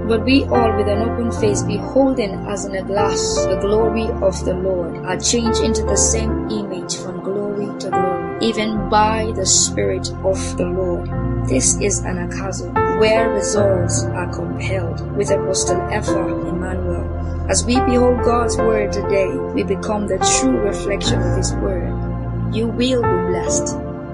But we all with an open face, beholding as in a glass the glory of the Lord, are changed into the same image from glory to glory, even by the Spirit of the Lord. This is an acaso, where results are compelled with Apostle Epha Emmanuel. As we behold God's word today, we become the true reflection of His word. You will be blessed.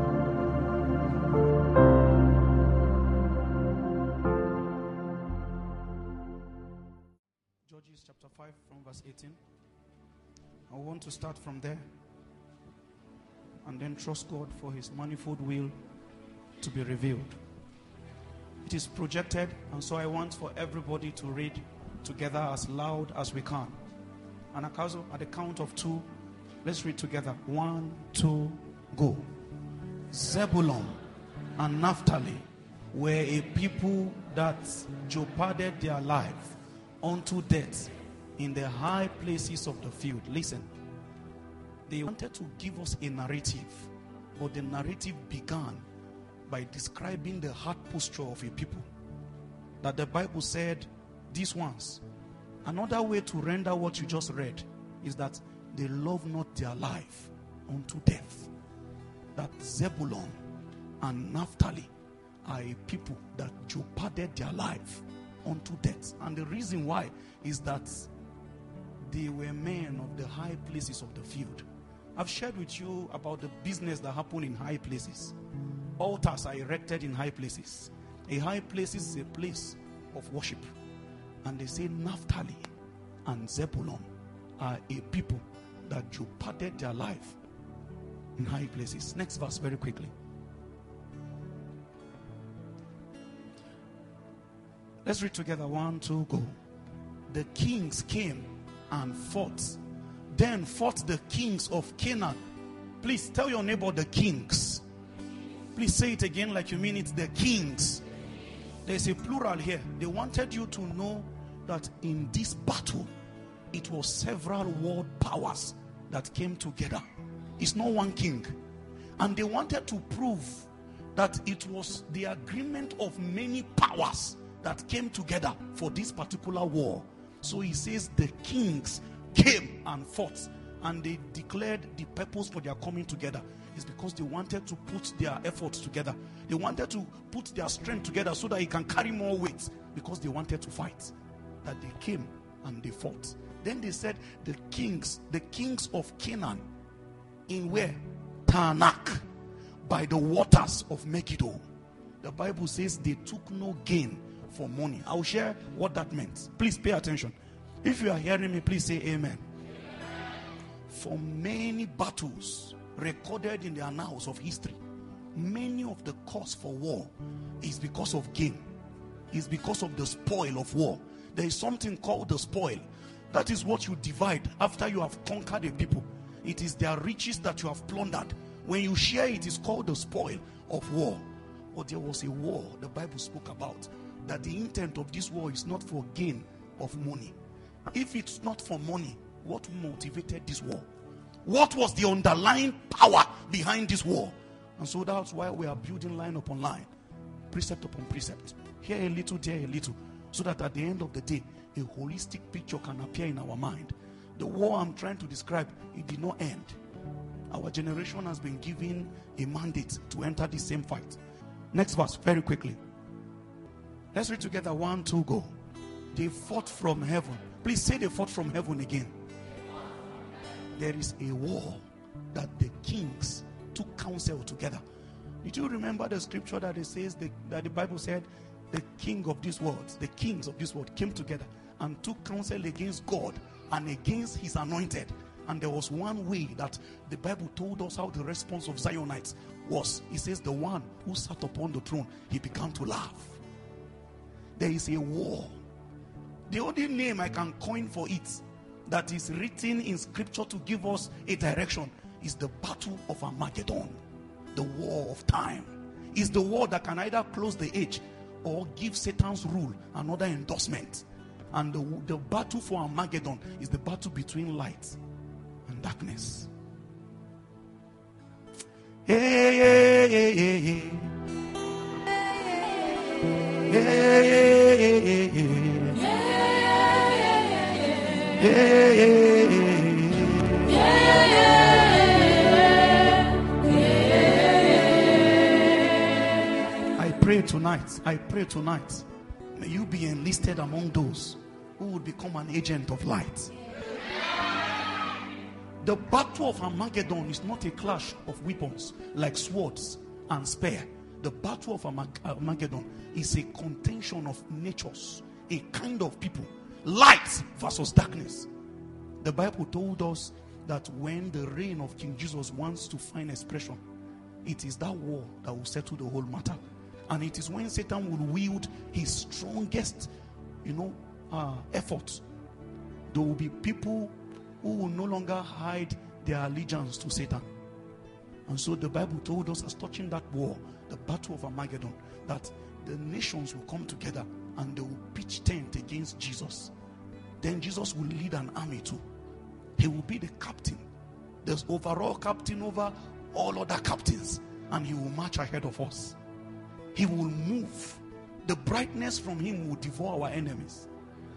Judges chapter 5 from verse 18. I want to start from there and then trust God for His manifold will to be revealed. It is projected, and so I want for everybody to read together as loud as we can. And at the count of 2, let's read together. 1, 2, go. Zebulun and Naphtali were a people that jeoparded their life unto death in the high places of the field. Listen, they wanted to give us a narrative, but the narrative began by describing the heart posture of a people. That the Bible said, these ones. Another way to render what you just read is that they love not their life unto death. That Zebulun and Naphtali are a people that jeoparded their life unto death. And the reason why is that they were men of the high places of the field. I've shared with you about the business that happened in high places. Altars are erected in high places. A high place is a place of worship. And they say Naphtali and Zebulun are a people that jeoparded their life in high places. Next verse very quickly. Let's read together. 1, 2, go. The kings came and fought. Then fought the kings of Canaan. Please tell your neighbor the kings. Please say it again like you mean it. The kings. There's a plural here. They wanted you to know that in this battle, it was several world powers that came together. It's not one king. And they wanted to prove that it was the agreement of many powers that came together for this particular war. So he says the kings came and fought, and they declared the purpose for their coming together is because they wanted to put their efforts together. They wanted to put their strength together so that he can carry more weight, because they wanted to fight. That they came and they fought. Then they said the kings of Canaan, in where? Taanach, by the waters of Megiddo. The Bible says they took no gain for money. I'll share what that meant. Please pay attention. If you are hearing me, please say amen. For many battles recorded in the annals of history, many of the cause for war is because of gain. Is because of the spoil of war. There is something called the spoil. That is what you divide after you have conquered a people. It is their riches that you have plundered. When you share it, is called the spoil of war. But there was a war the Bible spoke about, that the intent of this war is not for gain of money. If it's not for money, what motivated this war? What was the underlying power behind this war? And so that's why we are building line upon line, precept upon precept, here a little, there a little, so that at the end of the day, a holistic picture can appear in our mind. The war I'm trying to describe, it did not end. Our generation has been given a mandate to enter the same fight. Next verse, very quickly. Let's read together. 1, 2, go. They fought from heaven. Please say they fought from heaven again. There is a war that the kings took counsel together. Did you remember the scripture that it says that the Bible said the king of this world, the kings of this world came together and took counsel against God and against his anointed? And there was one way that the Bible told us how the response of Zionites was. It says the one who sat upon the throne, he began to laugh. There is a war. The only name I can coin for it that is written in scripture to give us a direction is the battle of Armageddon. The war of time. Is the war that can either close the age or give Satan's rule another endorsement. And the battle for Armageddon is the battle between light and darkness. Hey, hey, hey, hey, hey. Hey, hey, hey, hey, hey. I pray tonight, may you be enlisted among those who would become an agent of light. The battle of Armageddon is not a clash of weapons like swords and spear. The battle of Armageddon is a contention of natures, a kind of people, light versus darkness. The Bible told us that when the reign of King Jesus wants to find expression, it is that war that will settle the whole matter. And it is when Satan will wield his strongest, effort. There will be people who will no longer hide their allegiance to Satan. And so the Bible told us, as touching that war, the battle of Armageddon, that the nations will come together and they will pitch tent against Jesus. Then Jesus will lead an army too. He will be the captain, the overall captain over all other captains, and he will march ahead of us. He will move. The brightness from him will devour our enemies.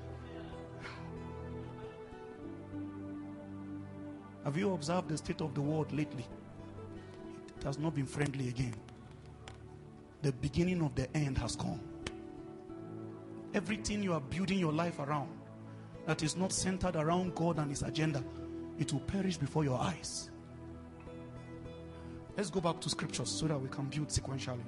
Have you observed the state of the world lately? It has not been friendly again. The beginning of the end has come. Everything you are building your life around that is not centered around God and his agenda, it will perish before your eyes. Let's go back to scriptures so that we can build sequentially.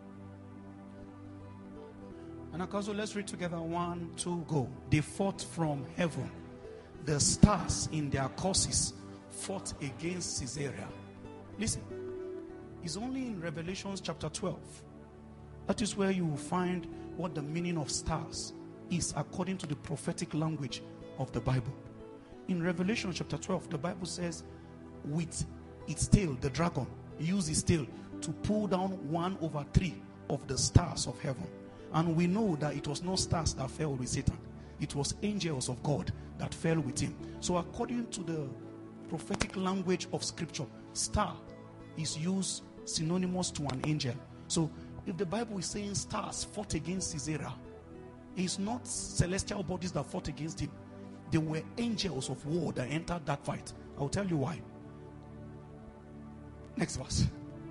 And also let's read together. 1, 2, go. They fought from heaven. The stars in their courses fought against Caesarea. Listen, it's only in Revelation chapter 12. That is where you will find what the meaning of stars is according to the prophetic language of the Bible. In Revelation chapter 12, the Bible says, with its tail, the dragon used its tail to pull down 1/3 of the stars of heaven. And we know that it was not stars that fell with Satan. It was angels of God that fell with him. So according to the prophetic language of scripture, star is used synonymous to an angel. So if the Bible is saying stars fought against Caesarea, it's not celestial bodies that fought against him. They were angels of war that entered that fight. I'll tell you why. Next verse.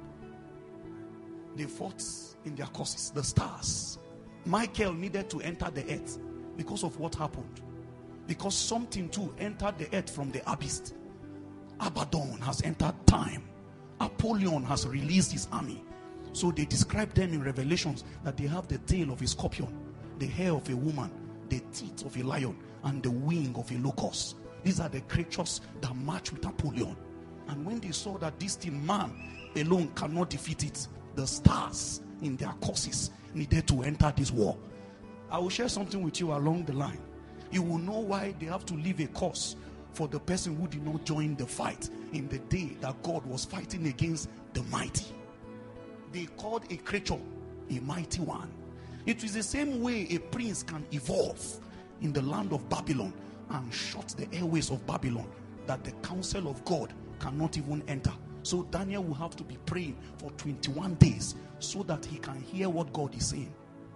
They fought in their courses, the stars. Michael needed to enter the earth because of what happened. Because something too entered the earth from the abyss. Abaddon has entered time. Apollyon has released his army. So they describe them in Revelations that they have the tail of a scorpion, the hair of a woman, the teeth of a lion, and the wing of a locust. These are the creatures that march with Apollyon. And when they saw that this thing, man alone cannot defeat it, the stars in their courses needed to enter this war. I will share something with you along the line. You will know why they have to leave a course for the person who did not join the fight in the day that God was fighting against the mighty. They called a creature a mighty one. It is the same way a prince can evolve in the land of Babylon and shut the airways of Babylon that the counsel of God cannot even enter. So Daniel will have to be praying for 21 days so that he can hear what God is saying.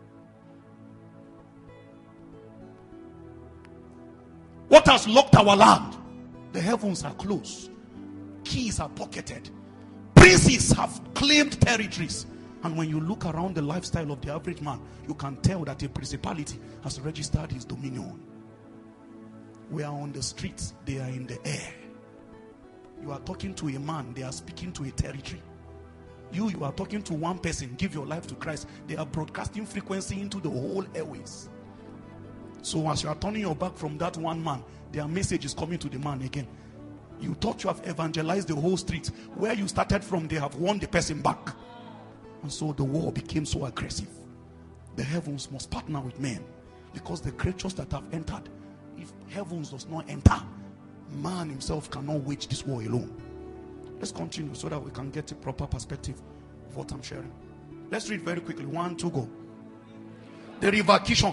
What has locked our land? The heavens are closed. Keys are pocketed. Princes have claimed territories. And when you look around the lifestyle of the average man, you can tell that a principality has registered his dominion. We are on the streets, they are in the air. You are talking to a man, they are speaking to a territory. You are talking to one person, give your life to Christ. They are broadcasting frequency into the whole airways. So as you are turning your back from that one man, their message is coming to the man again. You thought you have evangelized the whole street. Where you started from, they have won the person back. And so the war became so aggressive. The heavens must partner with men, because the creatures that have entered, if heavens does not enter, man himself cannot wage this war alone. Let's continue so that we can get a proper perspective of what I'm sharing. Let's read very quickly. 1, 2, go. The river Kishon.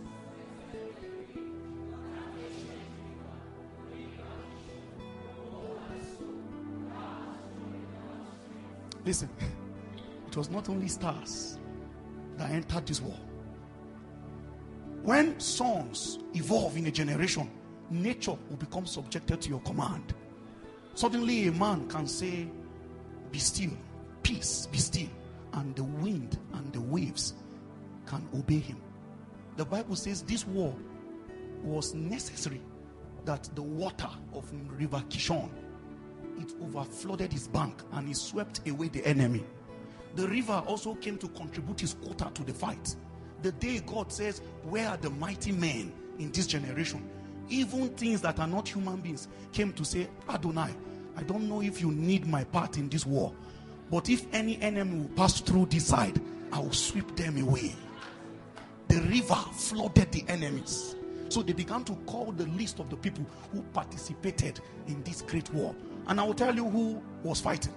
Listen, it was not only stars that entered this war. When sons evolve in a generation, nature will become subjected to your command. Suddenly a man can say, be still, peace, be still, and the wind and the waves can obey him. The Bible says this war was necessary, that the water of River Kishon, it overflooded his bank and it swept away the enemy. The river also came to contribute his quota to the fight. The day God says, where are the mighty men in this generation? Even things that are not human beings came to say, Adonai, I don't know if you need my part in this war, but if any enemy will pass through this side, I will sweep them away. The river flooded the enemies. So they began to call the list of the people who participated in this great war. And I will tell you who was fighting.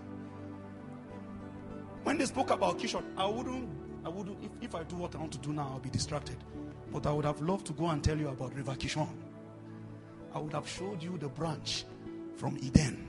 When they spoke about Kishon, I wouldn't, if I do what I want to do now, I'll be distracted. But I would have loved to go and tell you about River Kishon. I would have showed you the branch from Eden.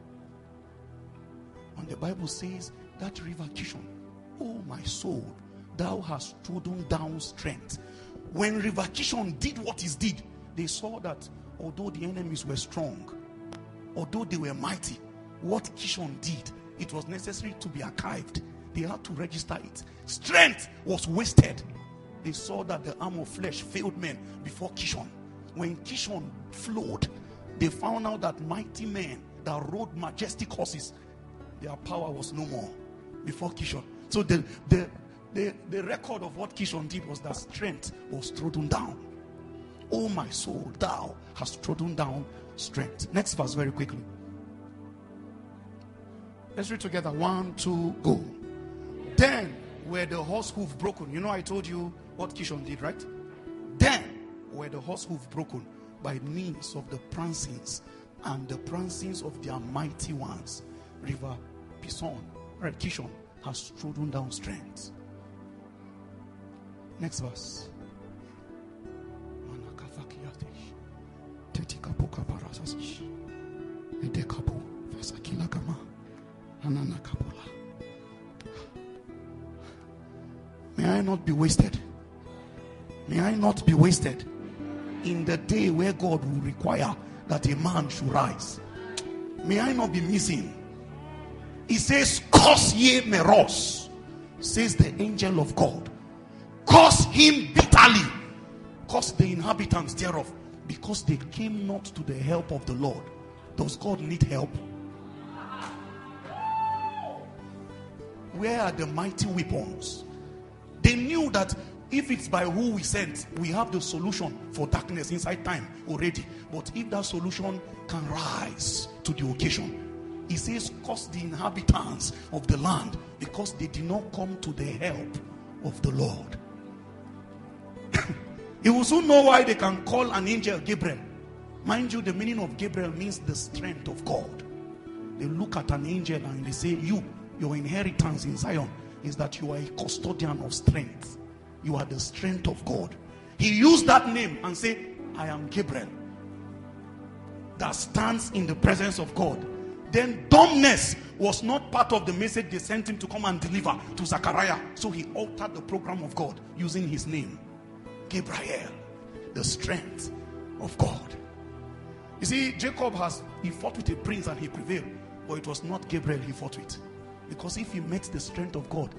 And the Bible says that River Kishon, oh my soul, thou hast trodden down strength. When River Kishon did what it did, they saw that although the enemies were strong, although they were mighty, what Kishon did, it was necessary to be archived. They had to register it. Strength was wasted. They saw that the arm of flesh failed men before Kishon. When Kishon flowed, they found out that mighty men that rode majestic horses, their power was no more before Kishon. So the record of what Kishon did was that strength was trodden down. Oh my soul, thou hast trodden down strength. Next verse very quickly. Let's read together. 1, 2, go. Then were the horse hoof broken. You know I told you what Kishon did, right? Then were the horse hoof broken by means of the prancings and the prancings of their mighty ones. River Kishon has trodden down strength. Next verse. May I not be wasted. May I not be wasted in the day where God will require that a man should rise. May I not be missing. He says, curse ye Meros, says the angel of God. Curse him bitterly. Curse the inhabitants thereof, because they came not to the help of the Lord. Does God need help? Where are the mighty weapons? They knew that if it's by who we sent, we have the solution for darkness inside time already. But if that solution can rise to the occasion, he says, curse the inhabitants of the land, because they did not come to the help of the Lord. You will soon know why they can call an angel Gabriel. Mind you, the meaning of Gabriel means the strength of God. They look at an angel and they say, your inheritance in Zion is that you are a custodian of strength. You are the strength of God. He used that name and said, I am Gabriel, that stands in the presence of God. Then dumbness was not part of the message they sent him to come and deliver to Zechariah. So he altered the program of God using his name. Gabriel, the strength of God. You see, Jacob he fought with a prince and he prevailed. But it was not Gabriel he fought with. Because if he met the strength of God,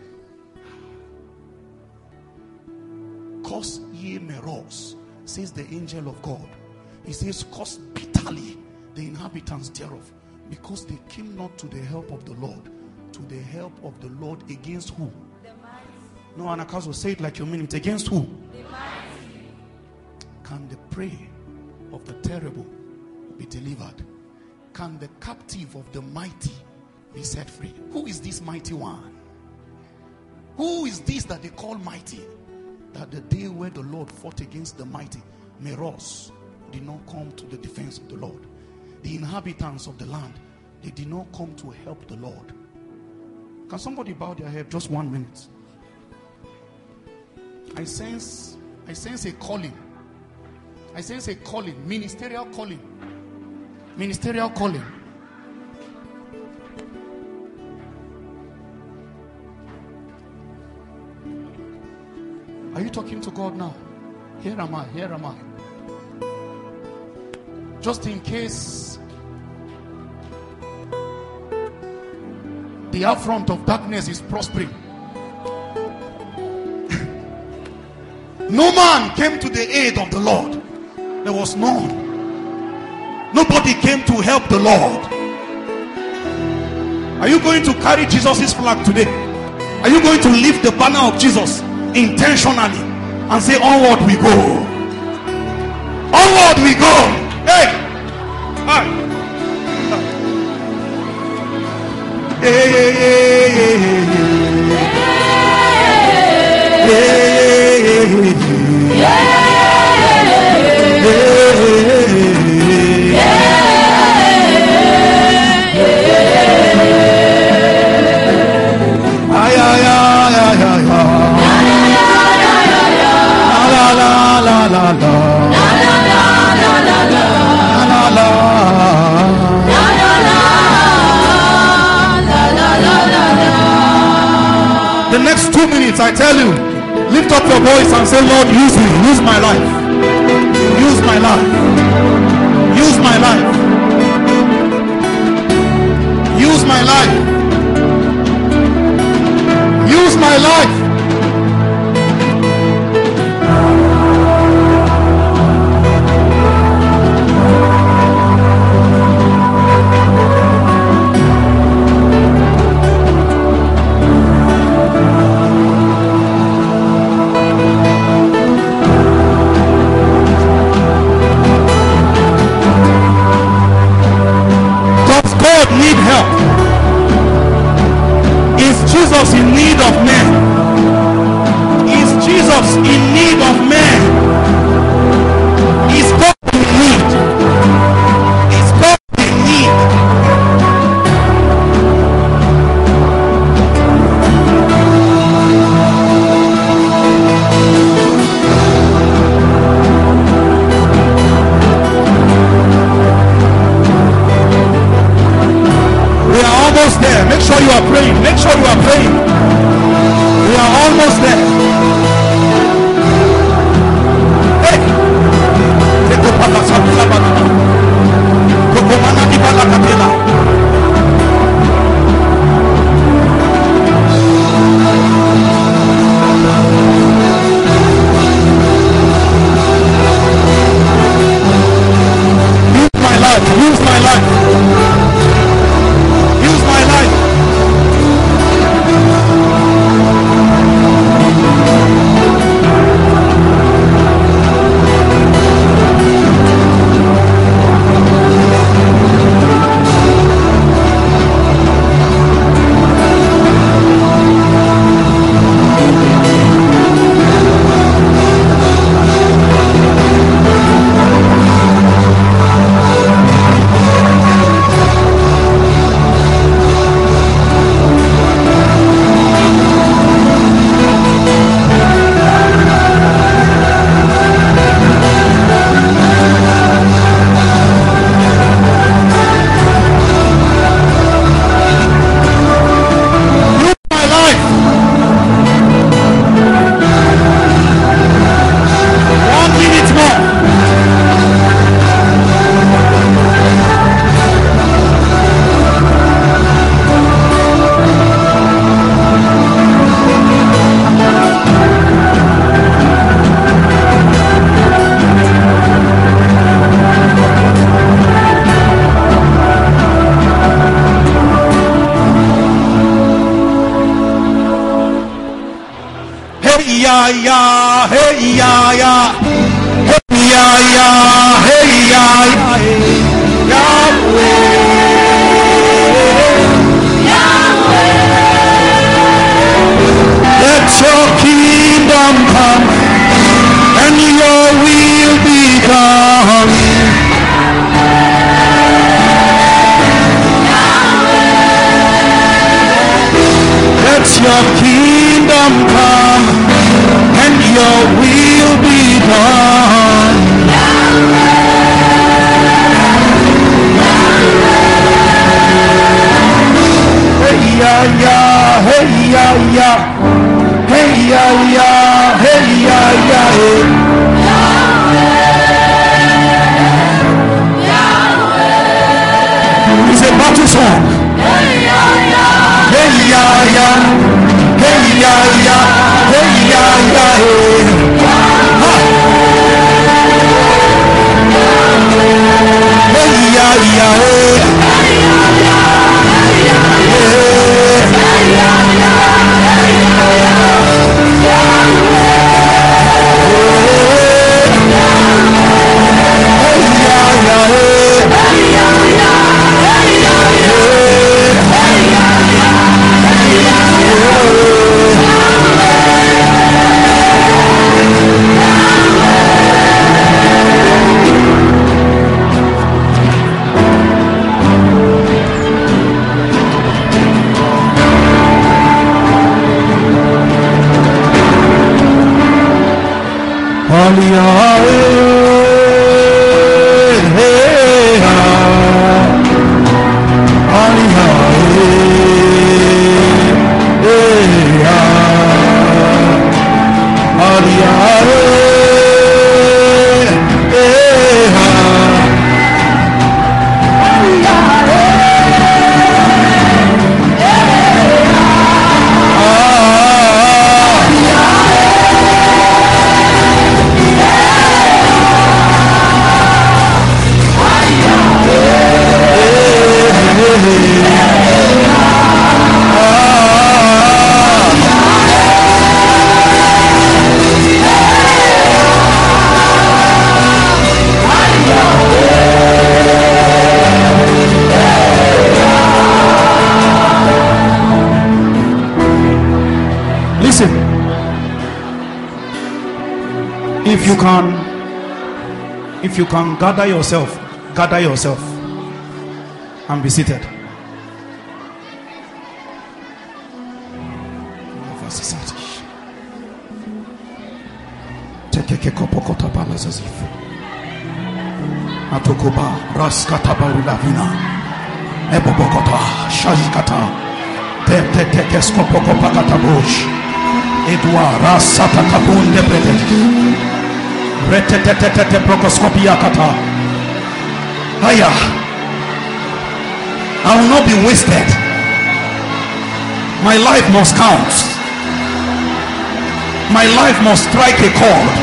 curse ye Meros, says the angel of God. He says, curse bitterly the inhabitants thereof, because they came not to the help of the Lord. To the help of the Lord against who? The mighty. No, Anakazo, say it like you mean it. Against who? The mighty. Can the prey of the terrible be delivered? Can the captive of the mighty be set free? Who is this mighty one? Who is this that they call mighty? That the day where the Lord fought against the mighty, Meros did not come to the defense of the Lord. The inhabitants of the land, they did not come to help the Lord. Can somebody bow their head just 1 minute? I sense a calling. I sense a calling, ministerial calling. Ministerial calling. Are you talking to God now? Here am I, here am I. Just in case the affront of darkness is prospering. No man came to the aid of the Lord. There was none. Nobody came to help the Lord. Are you going to carry Jesus' flag today? Are you going to lift the banner of Jesus intentionally and say, onward we go? Onward we go. Hey! Hi! Hey, hey, hey, The next 2 minutes, I tell you, lift up your voice and say, Lord, use me, use my life, use my life, use my life, use my life, use my life. Need help? Is Jesus in need of men? Is Jesus in need of men? Is God in need? Is God in need? There. Make sure you are praying. Make sure you are praying. We are almost there. Hey. Use my life. Use my life. ya, hey ya ya, hey ya ya, hey ya ya, Yahweh, Yahweh. Let your kingdom come and your will be done. Let your kingdom come and your will be done. Hey ya ya, hey ya ya, hey ya ya, hey ya ya, hey. It's a battle song. Hey ya ya, hey ya ya, hey ya ya, hey ya ya, hey ya ya, If you can gather yourself and be seated. Atokoba raskatabarulavina ebobokota shajikata tetetekeskopokopakatabosh edwa rasatakabunde retetetetete prokoskopia kata. Haya, I will not be wasted. My life must count. My life must strike a chord.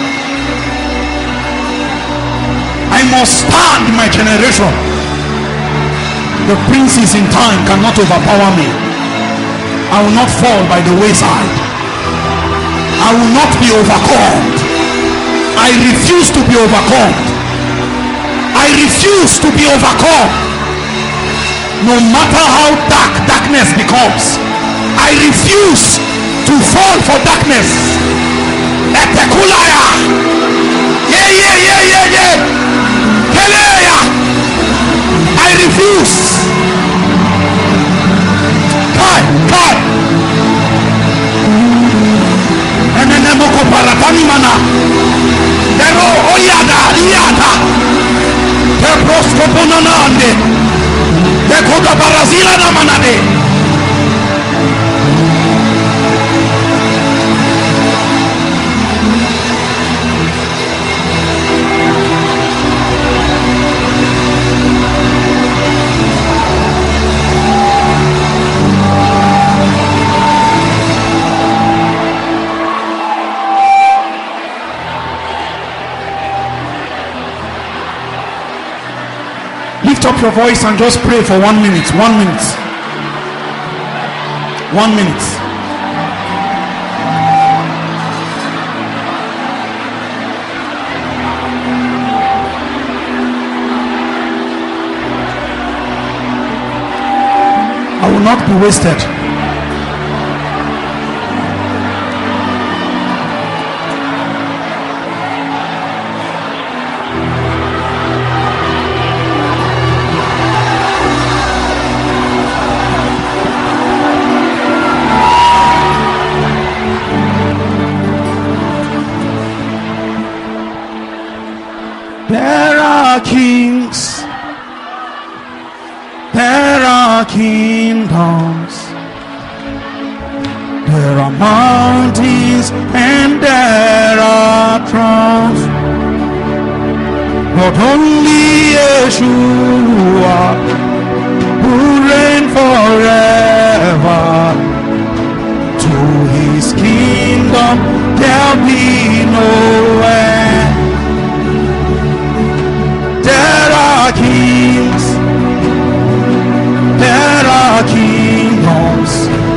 I must stand in my generation. The princes in time cannot overpower me. I will not fall by the wayside. I will not be overcome. I refuse to be overcome. I refuse to be overcome. No matter how dark darkness becomes, I refuse to fall for darkness. Etekulaya. Yeah, yeah, yeah, yeah, yeah. Keleya. I refuse. Kai, kai. Enenemoko paratani mana. Dero oyada, iyada. Teproskopo nanande. Dekoda barazila na manade. Lift up your voice and just pray for 1 minute. 1 minute. 1 minute. I will not be wasted. There are kings, there are kingdoms, there are mountains, and there are thrones, but only Yeshua forever. To his kingdom there'll be no end. There are kings, there are kingdoms,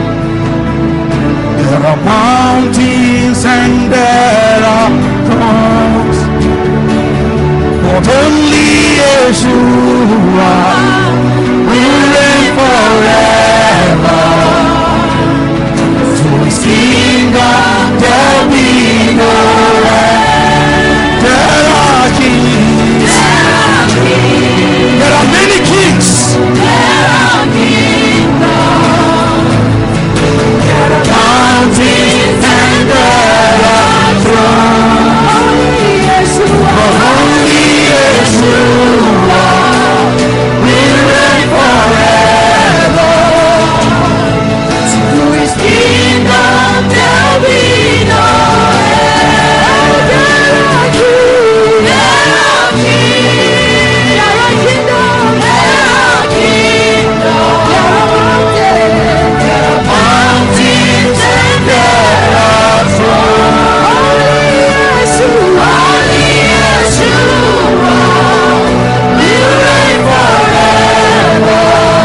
there are mountains and there are thrones, but only Yeshua will reign forever. To his kingdom there'll be no end. There are kings, there are many kings, there are kingdoms, there are mountains and there are thrones, but only Yeshua will reign forever. To his kingdom there'll be no end. There are kings, there are kings, there are kingdoms, there are kingdoms, there are mountains and there are thrones. Only Yeshua will reign forever.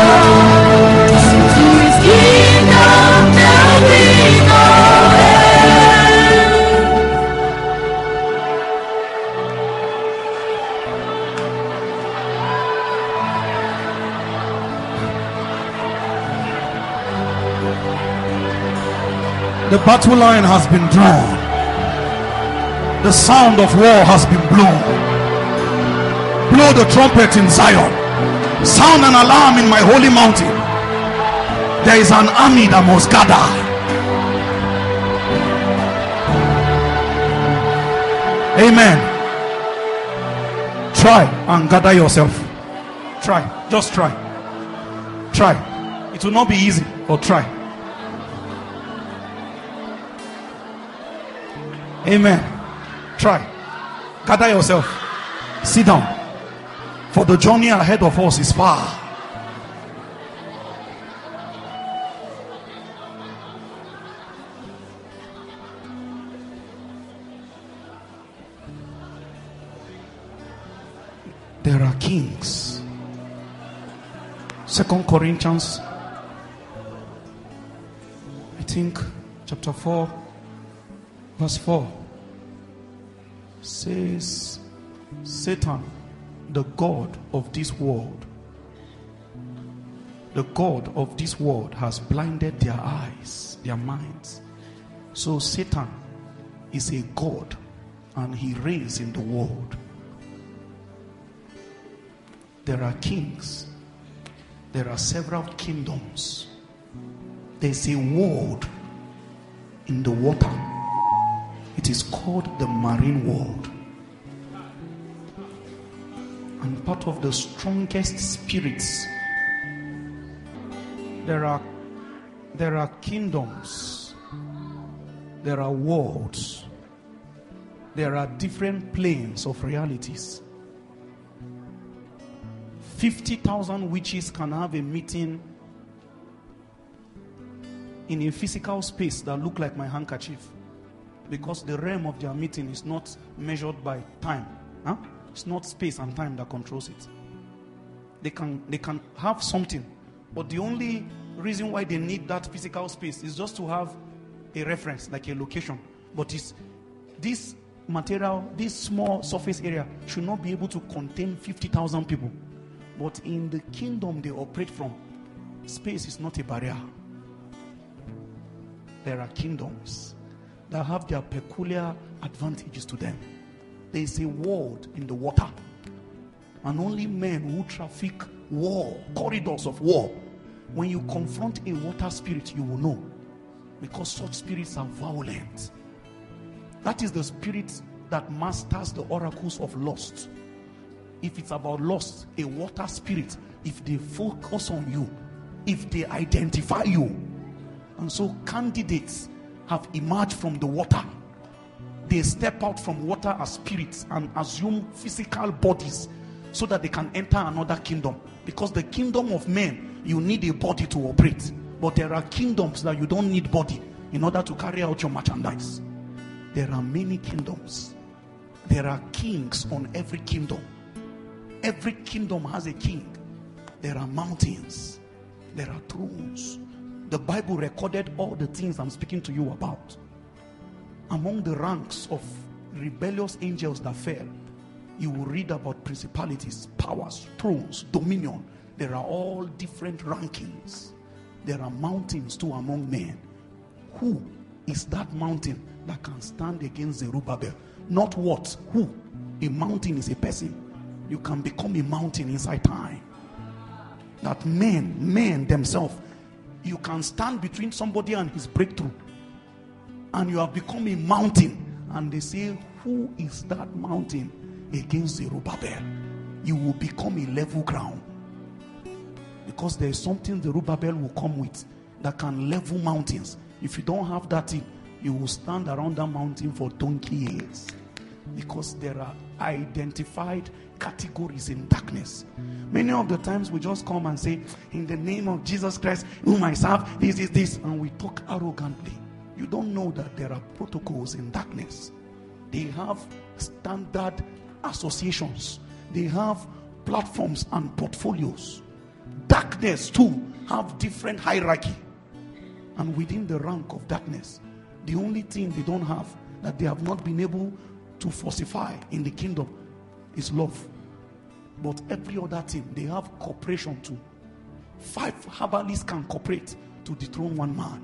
To his kingdom there'll be no end. The battle line has been drawn. The sound of war has been blown. Blow the trumpet in Zion. Sound an alarm in my holy mountain. There is an army that must gather. Amen. Try and gather yourself. Try. Just try. Try. It will not be easy, but try. Amen. Try. Gather yourself. Sit down. For the journey ahead of us is far. There are kings. 2 Corinthians, I think, chapter 4, verse 4 says, Satan, the god of this world, the god of this world has blinded their eyes, their minds. So Satan is a god and he reigns in the world. There are kings. There are several kingdoms. There's a world in the water. It is called the marine world. And part of the strongest spirits. There are kingdoms. There are worlds. There are different planes of realities. 50,000 witches can have a meeting in a physical space that look like my handkerchief, because the realm of their meeting is not measured by time. It's not space and time that controls it. They can have something, but the only reason why they need that physical space is just to have a reference, like a location. But this material, this small surface area should not be able to contain 50,000 people. But in the kingdom they operate from, space is not a barrier. There are kingdoms that have their peculiar advantages to them. There is a world in the water, and only men who traffic war, corridors of war. When you confront a water spirit, you will know, because such spirits are violent. That is the spirit that masters the oracles of lust. If it's about lust, a water spirit, if they focus on you, if they identify you, and so candidates have emerged from the water. They step out from water as spirits and assume physical bodies so that they can enter another kingdom. Because the kingdom of men, you need a body to operate. But there are kingdoms that you don't need body in order to carry out your merchandise. There are many kingdoms. There are kings on every kingdom. Every kingdom has a king. There are mountains. There are thrones. The Bible recorded all the things I'm speaking to you about. Among the ranks of rebellious angels that fell, you will read about principalities, powers, thrones, dominion. There are all different rankings. There are mountains too among men. Who is that mountain that can stand against Zerubbabel? Not what, who. A mountain is a person. You can become a mountain inside time. That men themselves, you can stand between somebody and his breakthrough, and you have become a mountain. And they say, who is that mountain against Zerubbabel? You will become a level ground. Because there is something Zerubbabel will come with that can level mountains. If you don't have that thing, you will stand around that mountain for donkey years. Because there are identified categories in darkness. Many of the times we just come and say, in the name of Jesus Christ, whom I serve, this, and we talk arrogantly. You don't know that there are protocols in darkness. They have standard associations. They have platforms and portfolios. Darkness too have different hierarchy. And within the rank of darkness, the only thing they don't have, that they have not been able to falsify in the kingdom, is love. But every other thing, they have cooperation too. 5 herbalists can cooperate to dethrone one man.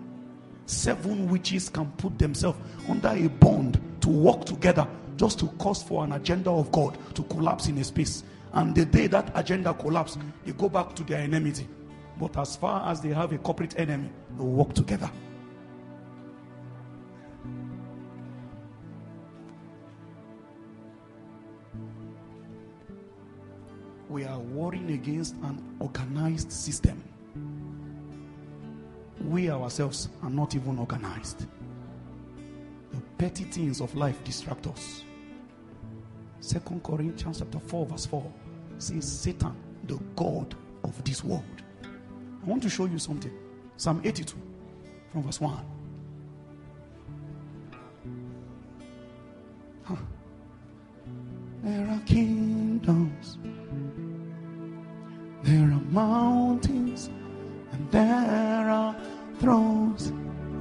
7 witches can put themselves under a bond to work together just to cause for an agenda of God to collapse in a space. And the day that agenda collapses, they go back to their enmity. But as far as they have a corporate enemy, they will work together. We are warring against an organized system. We ourselves are not even organized. The petty things of life distract us. 2 Corinthians chapter 4 verse 4 says, Satan, the God of this world. I want to show you something. Psalm 82 from verse 1. There are kingdoms, there are mountains, and there are thrones,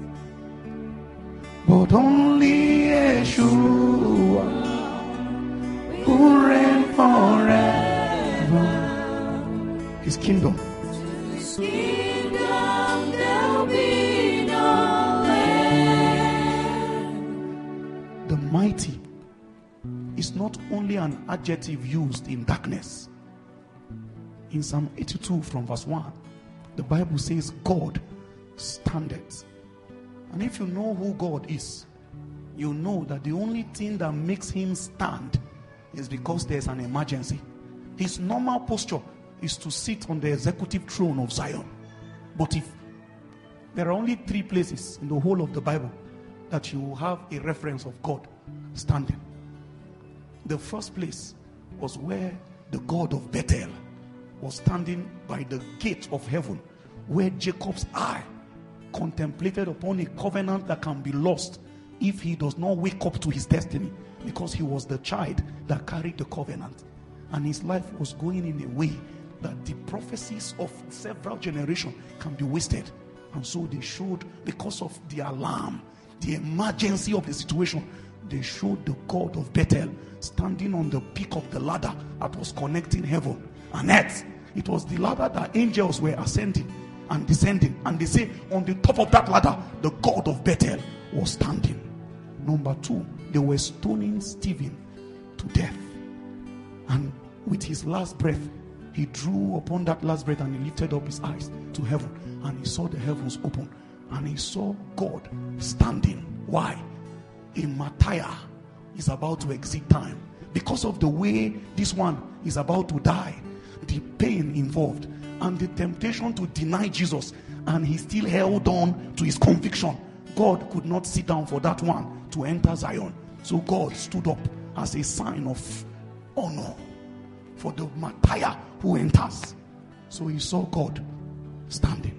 but only Yeshua, who reign forever, his kingdom. His kingdom there'll be no end. The mighty is not only an adjective used in darkness. In Psalm 82 from verse 1, the Bible says, God standeth. And if you know who God is, you know that the only thing that makes him stand is because there's an emergency. His normal posture is to sit on the executive throne of Zion. But if there are only 3 places in the whole of the Bible that you have a reference of God standing. The first place was where the God of Bethel was standing by the gate of heaven, where Jacob's eye contemplated upon a covenant that can be lost if he does not wake up to his destiny, because he was the child that carried the covenant, and his life was going in a way that the prophecies of several generations can be wasted. And so they showed, because of the alarm, the emergency of the situation, they showed the God of Bethel standing on the peak of the ladder that was connecting heaven and earth. It was the ladder that angels were ascending and descending, and they say on the top of that ladder the God of Bethel was standing. Number 2, they were stoning Stephen to death, and with his last breath he drew upon that last breath and he lifted up his eyes to heaven, and he saw the heavens open, and he saw God standing. Why? A martyr is about to exit time. Because of the way this one is about to die, the pain involved and the temptation to deny Jesus, and he still held on to his conviction. God could not sit down for that one to enter Zion. So God stood up as a sign of honor for the martyr who enters. So he saw God standing.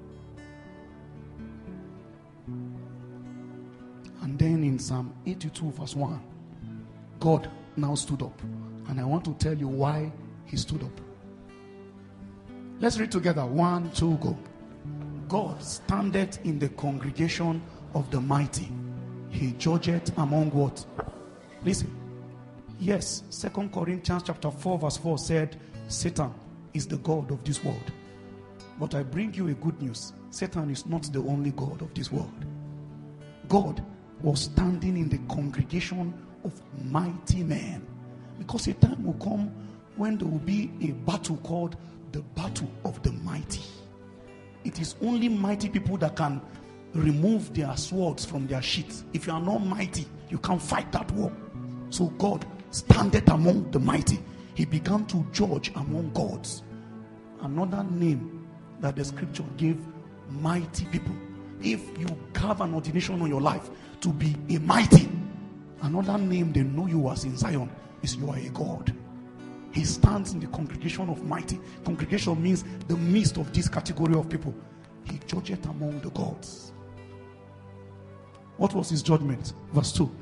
And then in Psalm 82 verse 1, God now stood up. And I want to tell you why he stood up. Let's read together. 1, 2, go. God standeth in the congregation of the mighty. He judgeth among what? Listen. Yes, 2 Corinthians chapter 4 verse 4 said, Satan is the god of this world. But I bring you a good news. Satan is not the only god of this world. God was standing in the congregation of mighty men. Because a time will come when there will be a battle called the battle of the mighty. It is only mighty people that can remove their swords from their sheaths. If you are not mighty, you can't fight that war. So God standeth among the mighty. He began to judge among gods. Another name that the scripture gave mighty people. If you have an ordination on your life to be a mighty, another name they know you as in Zion is you are a god. He stands in the congregation of mighty. Congregation means the midst of this category of people. He judgeth among the gods. What was his judgment? Verse 2.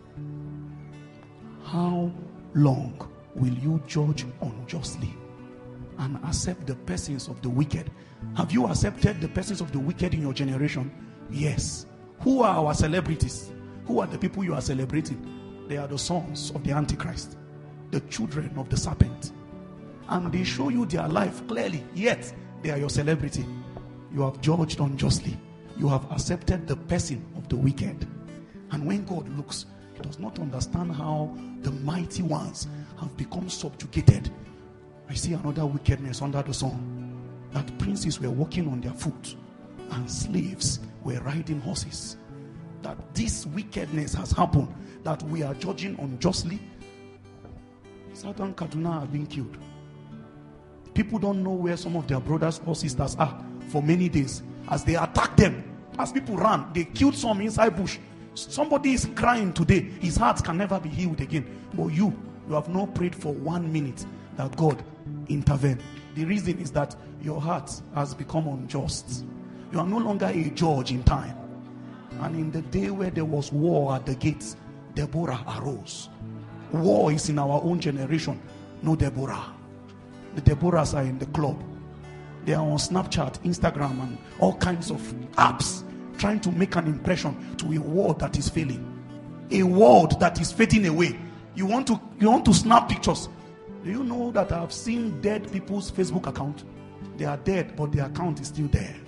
How long will you judge unjustly and accept the persons of the wicked? Have you accepted the persons of the wicked in your generation? Yes. Who are our celebrities? Who are the people you are celebrating? They are the sons of the Antichrist, the children of the serpent. And they show you their life clearly, yet they are your celebrity. You have judged unjustly. You have accepted the person of the wicked. And when God looks, he does not understand how the mighty ones have become subjugated. I see another wickedness under the sun. That princes were walking on their foot and slaves were riding horses. That this wickedness has happened, that we are judging unjustly. Southern Kaduna have been killed. People don't know where some of their brothers or sisters are for many days. As they attack them, as people ran, they killed some inside bush. Somebody is crying today. His heart can never be healed again. But you have not prayed for 1 minute that God intervene. The reason is that your heart has become unjust. You are no longer a judge in time. And in the day where there was war at the gates, Deborah arose. War is in our own generation. No Deborah. The Deborahs are in the club. They are on Snapchat, Instagram, and all kinds of apps, trying to make an impression to a world that is failing, a world that is fading away. You want to snap pictures. Do you know that I've seen dead people's Facebook account? They are dead, but their account is still there.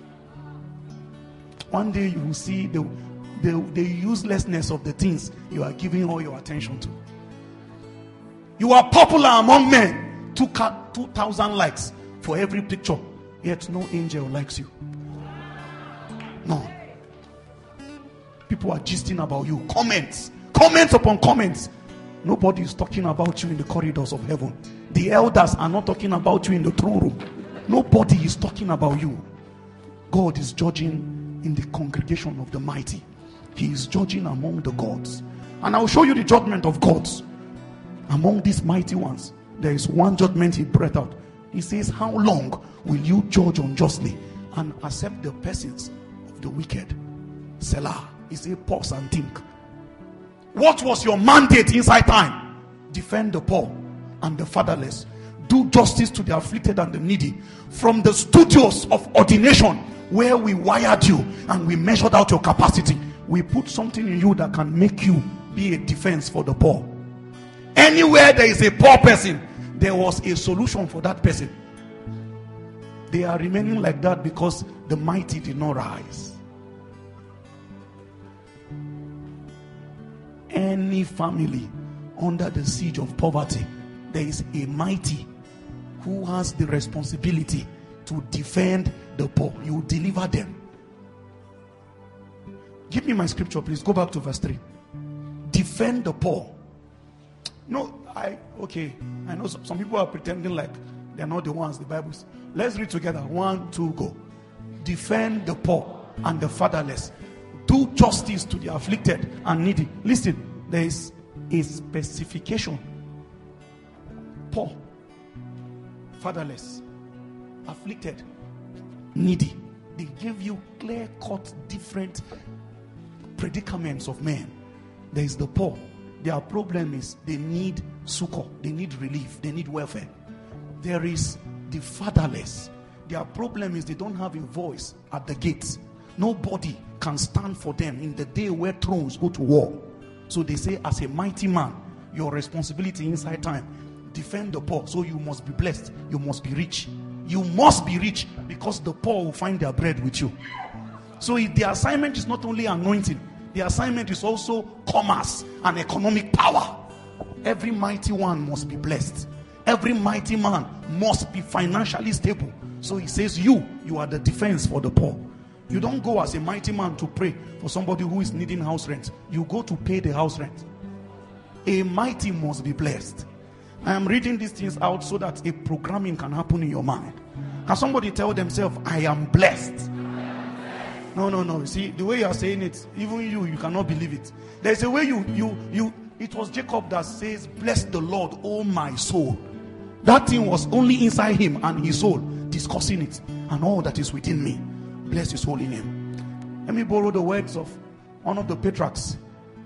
One day you will see the uselessness of the things you are giving all your attention to. You are popular among men. 2,000 likes for every picture, yet no angel likes you. No. People are gisting about you. Comments upon comments. Nobody is talking about you in the corridors of heaven. The elders are not talking about you in the throne room. Nobody is talking about you. God is judging in the congregation of the mighty. He is judging among the gods. And I will show you the judgment of gods. Among these mighty ones, there is one judgment he brought out. He says, how long will you judge unjustly and accept the persons of the wicked? Selah. He says, pause and think. What was your mandate inside time? Defend the poor and the fatherless. Do justice to the afflicted and the needy. From the studios of ordination, where we wired you and we measured out your capacity, we put something in you that can make you be a defense for the poor. Anywhere there is a poor person, there was a solution for that person. They are remaining like that because the mighty did not rise. Any family under the siege of poverty, there is a mighty who has the responsibility to defend the poor. You deliver them. Give me my scripture, please. Go back to verse 3. Defend the poor. No, I know some people are pretending like they're not the ones the Bible says. Let's read together. 1, 2, go. Defend the poor and the fatherless. Do justice to the afflicted and needy. Listen, there is a specification. Poor, fatherless, afflicted. needy. They give you clear-cut, different predicaments of men. There is the poor. Their problem is they need succor, they need relief, they need welfare. There is the fatherless. Their problem is they don't have a voice at the gates. Nobody can stand for them in the day where thrones go to war. So they say, as a mighty man, your responsibility inside time, defend the poor. So you must be blessed, you must be rich. You must be rich because the poor will find their bread with you. So the assignment is not only anointing, the assignment is also commerce and economic power. Every mighty one must be blessed. Every mighty man must be financially stable. So he says, you are the defense for the poor. You don't go as a mighty man to pray for somebody who is needing house rent. You go to pay the house rent. A mighty must be blessed. I am reading these things out so that a programming can happen in your mind. Can somebody tell themselves, I am blessed? No. See, the way you are saying it, even you cannot believe it. There's a way it was Jacob that says, bless the Lord, oh my soul. That thing was only inside him and his soul discussing it. And all that is within me, bless his holy name. Let me borrow the words of one of the patriarchs.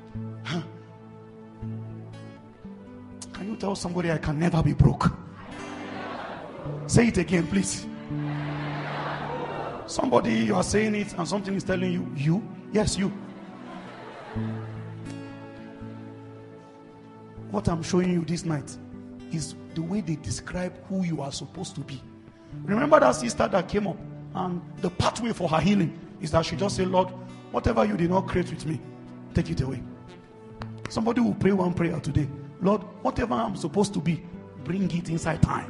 Can you tell somebody I can never be broke? Say it again, please. Somebody, you are saying it and something is telling you, you? Yes, you. What I'm showing you this night is the way they describe who you are supposed to be. Remember that sister that came up and the pathway for her healing is that she just said, Lord, whatever you did not create with me, take it away. Somebody will pray one prayer today. Lord, whatever I'm supposed to be, bring it inside time.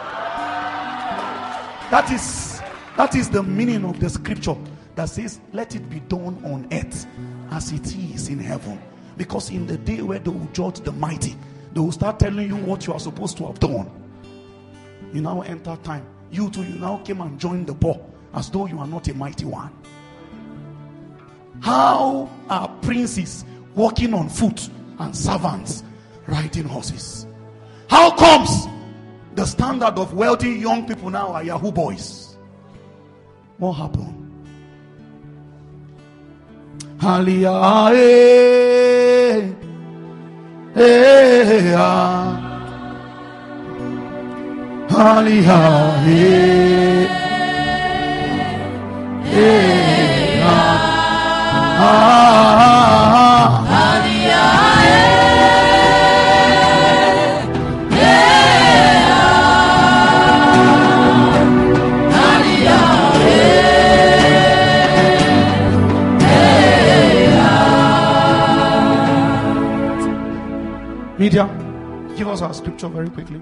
That is the meaning of the scripture that says, let it be done on earth as it is in heaven. Because in the day where they will judge the mighty, they will start telling you what you are supposed to have done. You now enter time. You too, you now came and joined the poor as though you are not a mighty one. How are princes walking on foot and servants riding horses? How comes the standard of wealthy young people now are Yahoo boys? What happened? Hallelujah. Media, give us our scripture very quickly.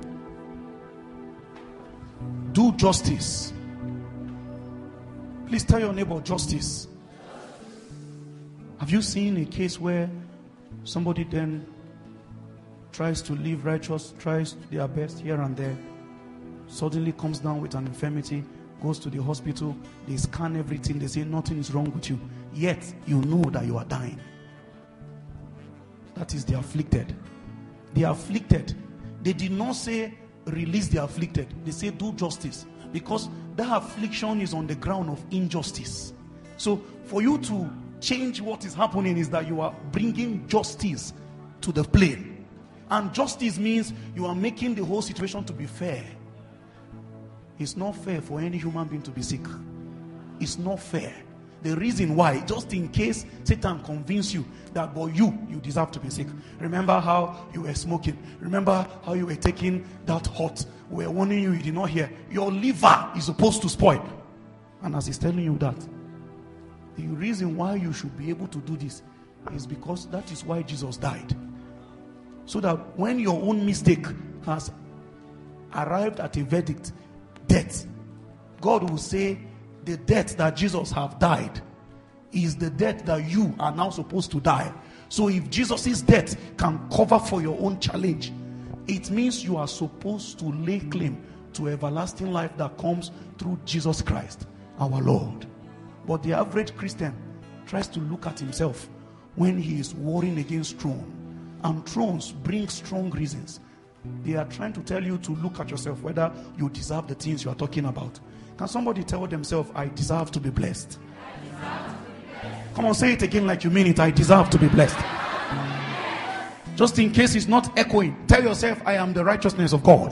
Do justice. Please tell your neighbor justice. Have you seen a case where somebody then tries to live righteous, tries their best here and there, suddenly comes down with an infirmity, goes to the hospital, they scan everything, they say nothing is wrong with you, yet you know that you are dying? That is the afflicted. The afflicted, they did not say release the afflicted. They say do justice, because that affliction is on the ground of injustice. So for you to change what is happening is that you are bringing justice to the plane. And justice means you are making the whole situation to be fair. It's not fair for any human being to be sick. It's not fair. The reason why, just in case Satan convince you that but you deserve to be sick. Remember how you were smoking. Remember how you were taking that hot. We were warning you, you did not hear. Your liver is supposed to spoil. And as he's telling you that, the reason why you should be able to do this is because that is why Jesus died. So that when your own mistake has arrived at a verdict, death, God will say, the death that Jesus have died is the death that you are now supposed to die. So if Jesus' death can cover for your own challenge, it means you are supposed to lay claim to everlasting life that comes through Jesus Christ, our Lord. But the average Christian tries to look at himself when he is warring against throne. And thrones bring strong reasons. They are trying to tell you to look at yourself whether you deserve the things you are talking about. Can somebody tell themselves, I deserve to be blessed? Come on, say it again like you mean it. I deserve to be blessed. Just in case it's not echoing, tell yourself, I am the righteousness of God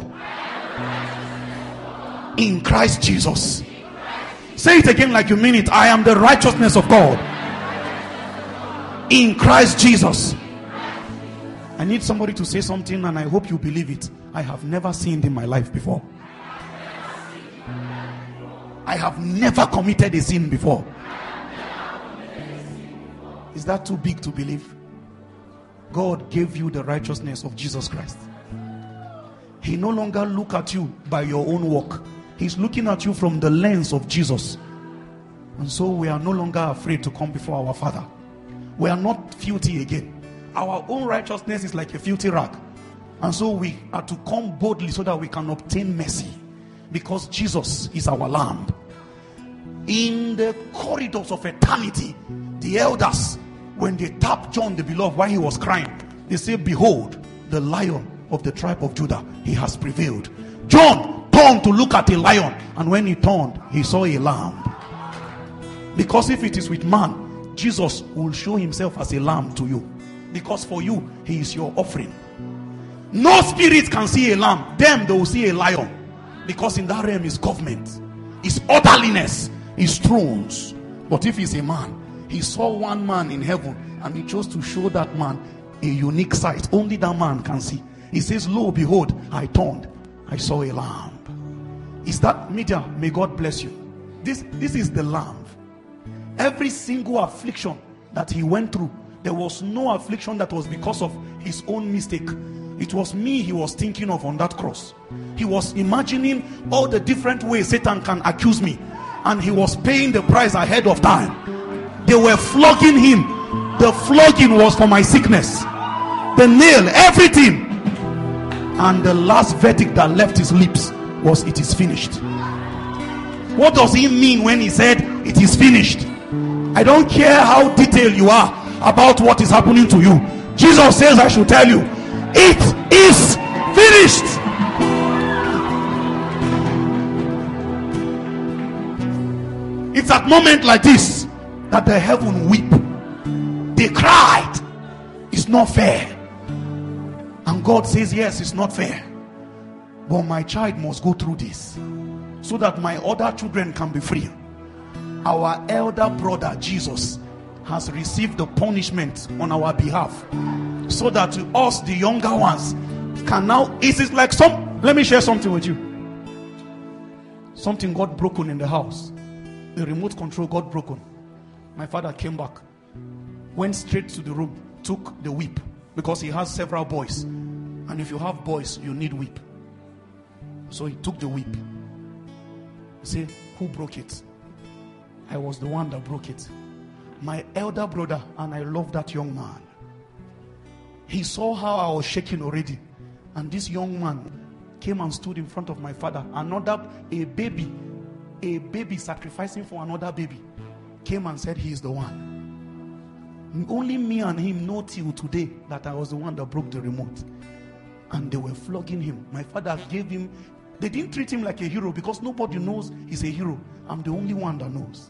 in Christ Jesus. Say it again like you mean it. I am the righteousness of God in Christ Jesus. I need somebody to say something, and I hope you believe it. I have never sinned in my life before. I have never committed a sin before. Is that too big to believe? God gave you the righteousness of Jesus Christ. He no longer looks at you by your own work. He's looking at you from the lens of Jesus. And so we are no longer afraid to come before our Father. We are not filthy again. Our own righteousness is like a filthy rag. And so we are to come boldly so that we can obtain mercy. Because Jesus is our Lamb. In the corridors of eternity, the elders, when they tapped John the Beloved while he was crying, they say, behold, the Lion of the tribe of Judah, he has prevailed. John turned to look at a lion, and when he turned, he saw a lamb. Because if it is with man, Jesus will show himself as a lamb to you. Because for you, he is your offering. No spirit can see a lamb. Them, they will see a lion. Because in that realm is government, is orderliness, is thrones. But if he's a man, he saw one man in heaven, and he chose to show that man a unique sight. Only that man can see. He says, lo, behold, I turned, I saw a lamb. Is that media? May God bless you. This is the lamb. Every single affliction that he went through, there was no affliction that was because of his own mistake. It was me he was thinking of on that cross. He was imagining all the different ways Satan can accuse me, and he was paying the price ahead of time. They were flogging him. The flogging was for my sickness, the nail, everything. And the last verdict that left his lips was, it is finished. What does he mean when he said it is finished? I don't care how detailed you are about what is happening to you. Jesus says I should tell you, it is finished. It's at moments like this that the heaven weep. They cried, it's not fair. And God says, yes, it's not fair, but my child must go through this so that my other children can be free. Our elder brother Jesus has received the punishment on our behalf, so that to us, the younger ones, can now, it is like let me share something with you. Something got broken in the house. The remote control got broken. My father came back, went straight to the room, took the whip, because he has several boys, and if you have boys, you need whip. So he took the whip. He said, who broke it? I was the one that broke it. My elder brother, and I love that young man. He saw how I was shaking already, and this young man came and stood in front of my father. A baby sacrificing for another baby, came and said he is the one. Only me and him know till today that I was the one that broke the remote. And they were flogging him. My father gave him, they didn't treat him like a hero, because nobody knows he's a hero. I'm the only one that knows.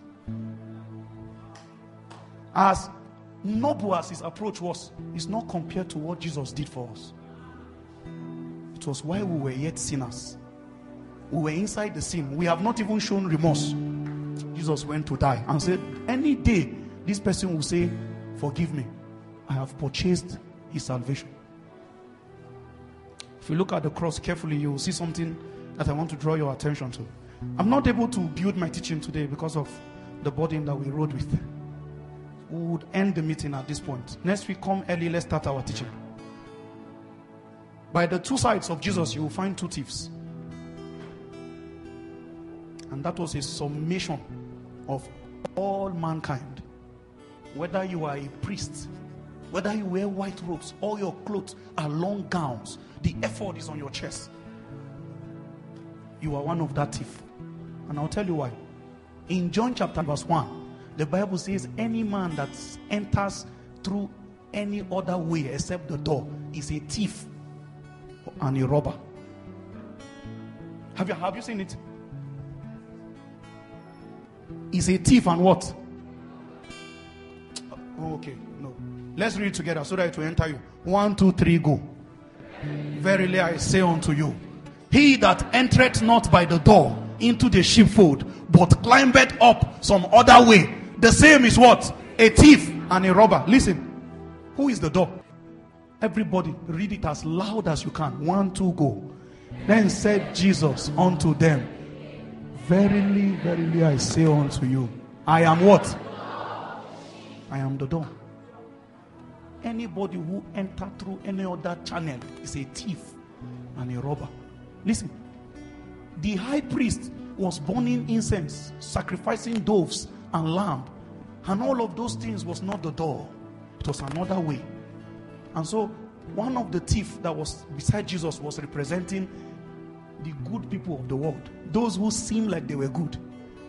As noble as his approach was, it's not compared to what Jesus did for us. It was while we were yet sinners. We were inside the sin. We have not even shown remorse. Jesus went to die and said, any day this person will say, forgive me, I have purchased his salvation. If you look at the cross carefully, you will see something that I want to draw your attention to. I'm not able to build my teaching today because of the burden that we rode with. We would end the meeting at this point. Next week, come early, let's start our teaching. By the two sides of Jesus, you will find two thieves. And that was a summation of all mankind. Whether you are a priest, whether you wear white robes, all your clothes are long gowns, the effort is on your chest, you are one of that thief. And I'll tell you why. In John chapter verse 1, the Bible says any man that enters through any other way except the door is a thief and a robber. Have you seen it? is a thief and what? Oh, okay, no. Let's read it together so that it will enter you. 1, 2, 3, go. Verily I say unto you, he that entereth not by the door into the sheepfold, but climbeth up some other way, the same is what? A thief and a robber. Listen, who is the door? Everybody read it as loud as you can. 1, 2, go. Then said Jesus unto them, verily, verily I say unto you, I am what? I am the door. Anybody who enter through any other channel is a thief and a robber. Listen, the high priest was burning incense, sacrificing doves and lamb, and all of those things was not the door. It was another way. And so one of the thieves that was beside Jesus was representing the good people of the world, those who seemed like they were good,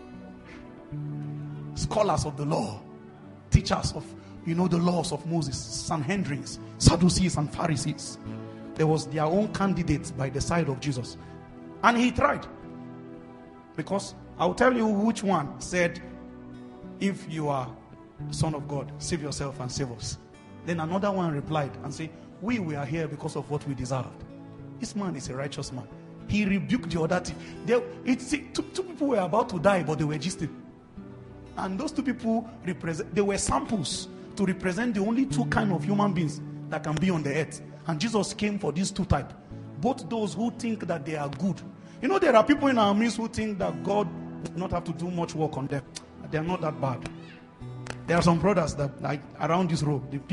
scholars of the law, teachers of the laws of Moses, Sanhedrins, Sadducees and Pharisees. There was their own candidate by the side of Jesus, and he tried, because I'll tell you which one said, if you are Son of God, save yourself and save us. Then another one replied and said, we are here because of what we deserved. This man is a righteous man. He rebuked the other thief. Two people were about to die, but they were gisting. And those two people they were samples to represent the only two kind of human beings that can be on the earth. And Jesus came for these two types. Both those who think that they are good. There are people in our midst who think that God will not have to do much work on them. They are not that bad. There are some brothers that, like, around this road, they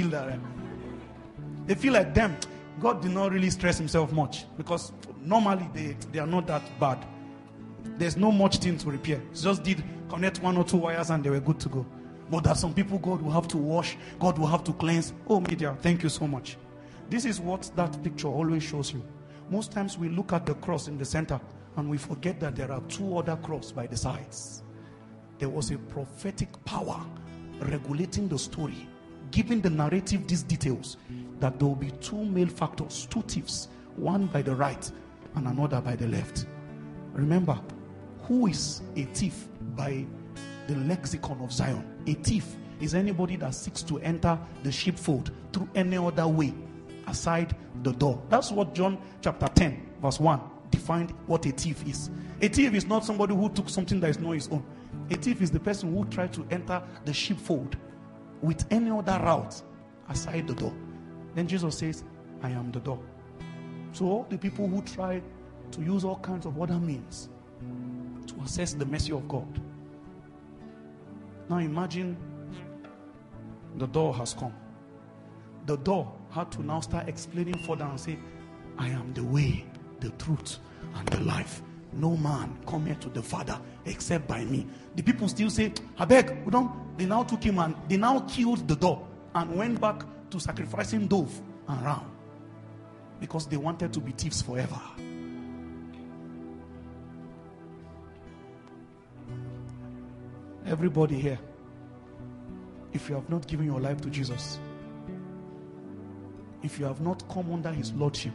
feel like them. God did not really stress himself much, because normally they are not that bad. There's no much thing to repair. He just did connect 1 or 2 wires and they were good to go. But there are some people God will have to wash, God will have to cleanse. Oh, media, thank you so much. This is what that picture always shows you. Most times we look at the cross in the center and we forget that there are 2 other crosses by the sides. There was a prophetic power regulating the story, giving the narrative these details, that there will be 2 male factors, 2 thieves, one by the right and another by the left. Remember, who is a thief by the lexicon of Zion? A thief is anybody that seeks to enter the sheepfold through any other way aside the door. That's what John chapter 10 verse 1 defined what a thief is. A thief is not somebody who took something that is not his own. A thief is the person who tried to enter the sheepfold with any other route aside the door. Then Jesus says, I am the door. So all the people who try to use all kinds of other means to access the mercy of God. Now imagine the door has come. The door had to now start explaining further and say, I am the way, the truth, and the life. No man come here to the Father except by me. The people still say, I beg, we don't. They now took him and they now killed the door and went back to sacrificing dove and ram, because they wanted to be thieves forever. Everybody here, if you have not given your life to Jesus, if you have not come under his lordship,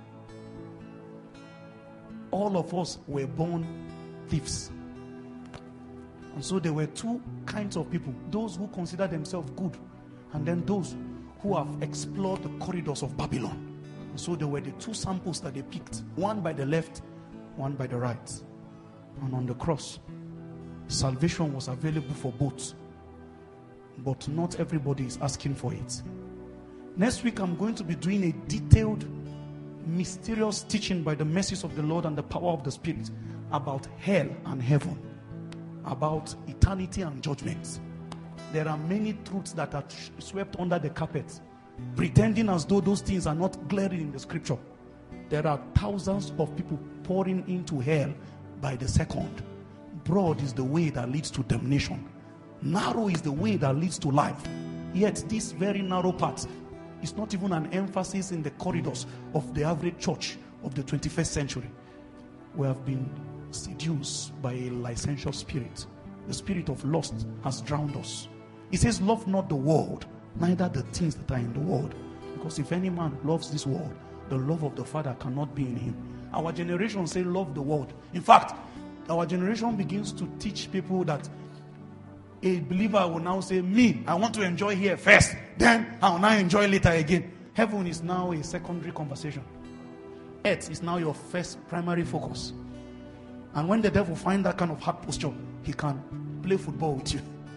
all of us were born thieves. And so there were 2 kinds of people: those who consider themselves good, and then those who have explored the corridors of Babylon. And so there were the 2 samples that they picked, one by the left, one by the right. And on the cross, salvation was available for both, but not everybody is asking for it. Next week I'm going to be doing a detailed, mysterious teaching by the mercies of the Lord and the power of the Spirit about hell and heaven, about eternity and judgment. There are many truths that are swept under the carpet, pretending as though those things are not glaring in the scripture. There are thousands of people pouring into hell by the second. Broad is the way that leads to damnation. Narrow is the way that leads to life. Yet this very narrow path is not even an emphasis in the corridors of the average church of the 21st century. We have been seduced by a licentious spirit. The spirit of lust has drowned us. He says, love not the world, neither the things that are in the world. Because if any man loves this world, the love of the Father cannot be in him. Our generation say love the world. In fact, our generation begins to teach people that a believer will now say, me, I want to enjoy here first, then I will now enjoy later again. Heaven is now a secondary conversation. Earth is now your first primary focus. And when the devil finds that kind of heart posture, he can play football with you.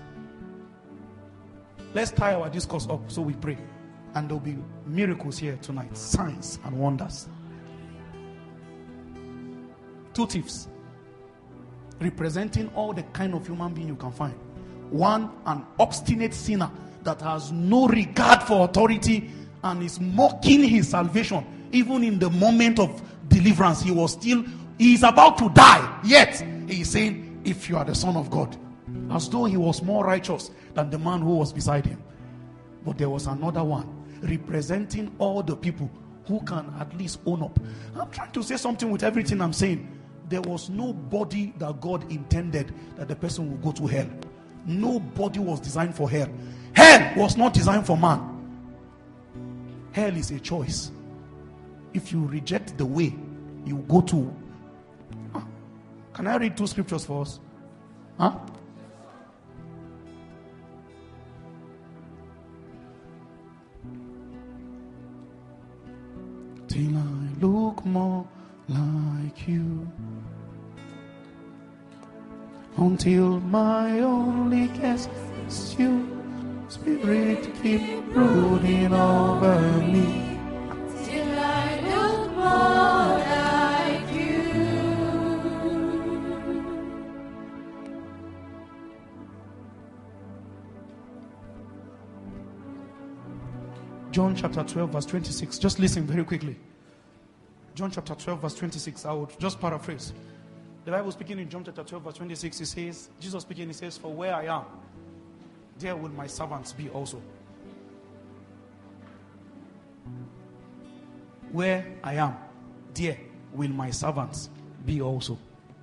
Let's tie our discourse up so we pray. And there will be miracles here tonight, signs and wonders. 2 thieves representing all the kind of human being you can find. One, an obstinate sinner that has no regard for authority and is mocking his salvation. Even in the moment of deliverance, he is about to die, yet he is saying, if you are the Son of God, as though he was more righteous than the man who was beside him. But there was another one representing all the people who can at least own up. I'm trying to say something with everything I'm saying. There was nobody that God intended that the person would go to hell. Nobody was designed for hell. Hell was not designed for man. Hell is a choice. If you reject the way, you go to... Can I read 2 scriptures for us? Huh? Till I look more like you, until my only guess is you. Spirit, keep brooding over me, till I look more like you. John chapter 12 verse 26. Just listen very quickly. John chapter 12 verse 26. I would just paraphrase. The Bible speaking in John chapter 12 verse 26, it says, Jesus speaking, he says, for where I am, there will my servants be also. Where I am, there will my servants be also.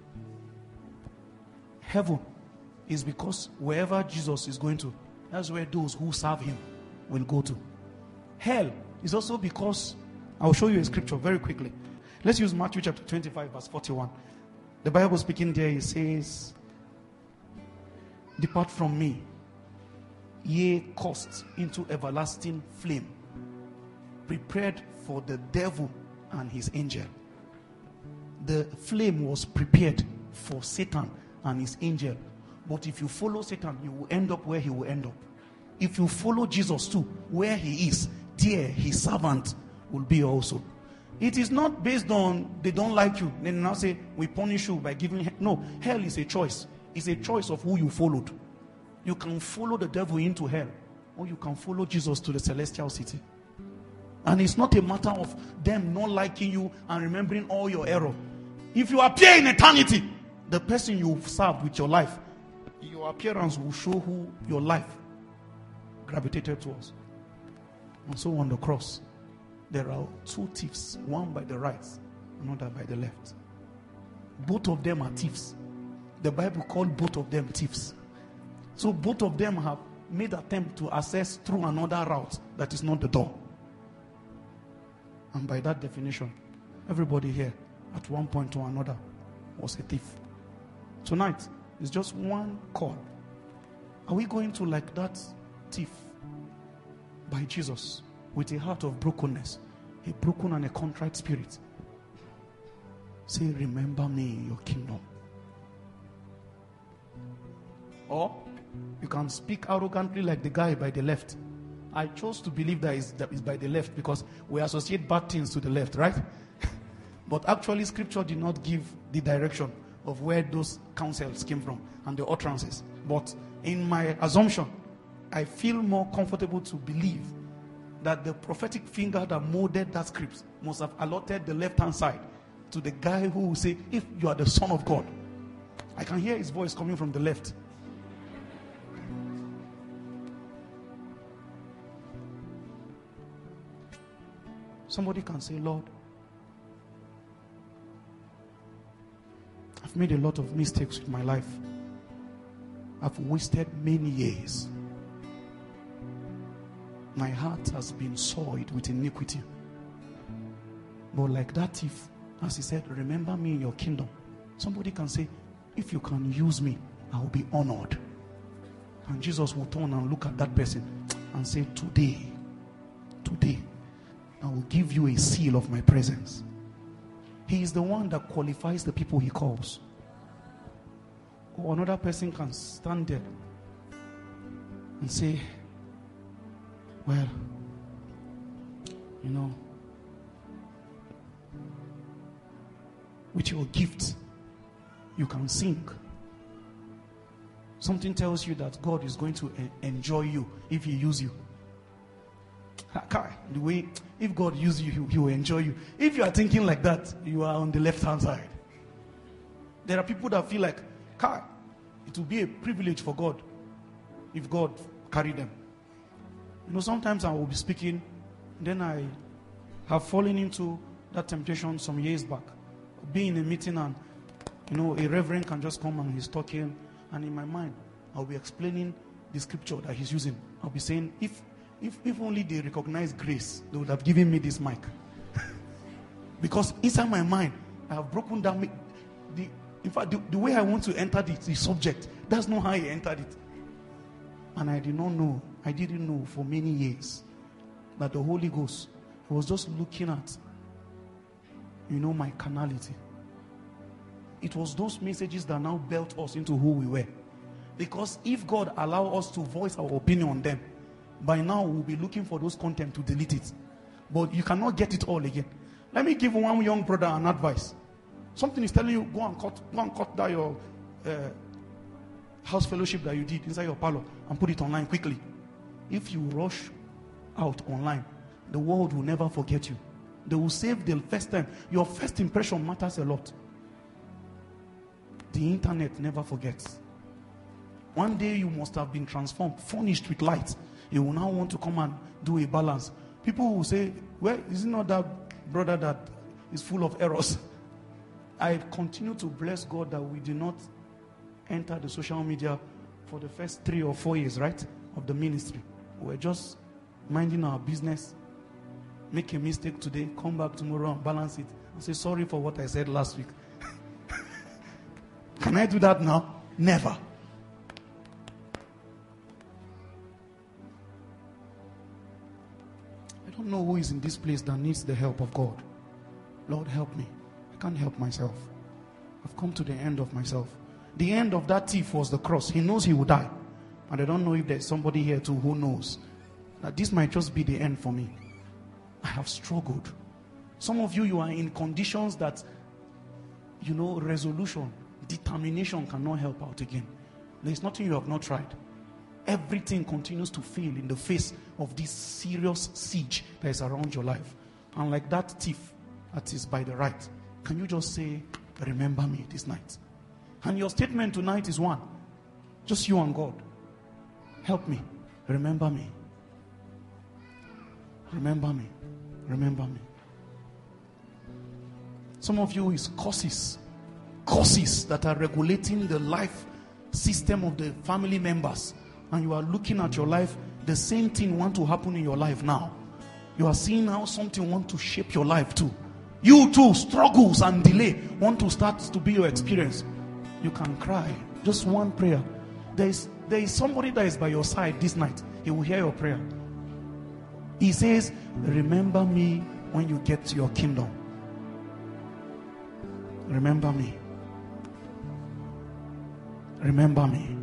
Heaven is because wherever Jesus is going to, that's where those who serve him will go to. Hell is also because, I'll show you a scripture very quickly. Let's use Matthew chapter 25 verse 41. The Bible speaking there, it says, depart from me, ye cast into everlasting flame, prepared for the devil and his angel. The flame was prepared for Satan and his angel. But if you follow Satan, you will end up where he will end up. If you follow Jesus too, where he is, there his servant will be also. It is not based on they don't like you. Then now say we punish you by giving. No, hell is a choice. It's a choice of who you followed. You can follow the devil into hell, or you can follow Jesus to the celestial city. And it's not a matter of them not liking you and remembering all your error. If you appear in eternity, the person you've served with your life, your appearance will show who your life gravitated towards. And so on the cross, there are 2 thieves, one by the right, another by the left. Both of them are thieves. The Bible called both of them thieves. So both of them have made attempt to access through another route that is not the door. And by that definition, everybody here at one point or another was a thief. Tonight is just one call. Are we going to, like that thief by Jesus, with a heart of brokenness, a broken and a contrite spirit, say, remember me in your kingdom? Or you can speak arrogantly like the guy by the left. I chose to believe that is by the left because we associate bad things to the left, right? But actually scripture did not give the direction of where those counsels came from and the utterances. But in my assumption, I feel more comfortable to believe that the prophetic finger that molded that script must have allotted the left-hand side to the guy who will say, if you are the Son of God. I can hear his voice coming from the left. Somebody can say, Lord, I've made a lot of mistakes with my life. I've wasted many years. My heart has been soiled with iniquity. But like that thief, as he said, remember me in your kingdom. Somebody can say, if you can use me, I will be honored. And Jesus will turn and look at that person and say, today, I will give you a seal of my presence. He is the one that qualifies the people he calls. Or another person can stand there and say, well, with your gift, you can sing. Something tells you that God is going to enjoy you if he uses you. The way, if God uses you, he will enjoy you. If you are thinking like that, you are on the left-hand side. There are people that feel like, it will be a privilege for God if God carried them. Sometimes I will be speaking, then I have fallen into that temptation some years back. Being in a meeting and, a reverend can just come and he's talking, and in my mind, I'll be explaining the scripture that he's using. I'll be saying, if only they recognize grace, they would have given me this mic. Because inside my mind, I have broken down in fact, the way I want to enter the subject, that's not how I entered it. And I didn't know for many years that the Holy Ghost was just looking at, my carnality. It was those messages that now built us into who we were. Because if God allowed us to voice our opinion on them, by now we'll be looking for those content to delete it. But you cannot get it all again. Let me give one young brother an advice. Something is telling you, go and cut that your house fellowship that you did inside your parlor and put it online quickly. If you rush out online, the world will never forget you. They will save the first time. Your first impression matters a lot. The internet never forgets. One day you must have been transformed, furnished with light. You will now want to come and do a balance. People will say, well, is it not that brother that is full of errors? I continue to bless God that we did not enter the social media for the first 3 or 4 years, right, of the ministry. We're just minding our business, make a mistake today, come back tomorrow and balance it, and say sorry for what I said last week. Can I do that now? Never. I don't know who is in this place that needs the help of God. Lord, help me. I can't help myself. I've come to the end of myself. The end of that thief was the cross. He knows he will die. And I don't know if there's somebody here too who knows that this might just be the end for me. I have struggled. Some of you are in conditions that, resolution, determination cannot help out again. There's nothing you have not tried. Everything continues to fail in the face of this serious siege that is around your life. And like that thief that is by the right, can you just say, remember me this night? And your statement tonight is one. Just you and God. Help me. Remember me. Remember me. Remember me. Some of you is curses. Curses that are regulating the life system of the family members. And you are looking at your life, the same thing want to happen in your life now. You are seeing how something want to shape your life too. You too, struggles and delay want to start to be your experience. You can cry. Just one prayer. There is somebody that is by your side this night. He will hear your prayer. He says, remember me when you get to your kingdom. Remember me. Remember me.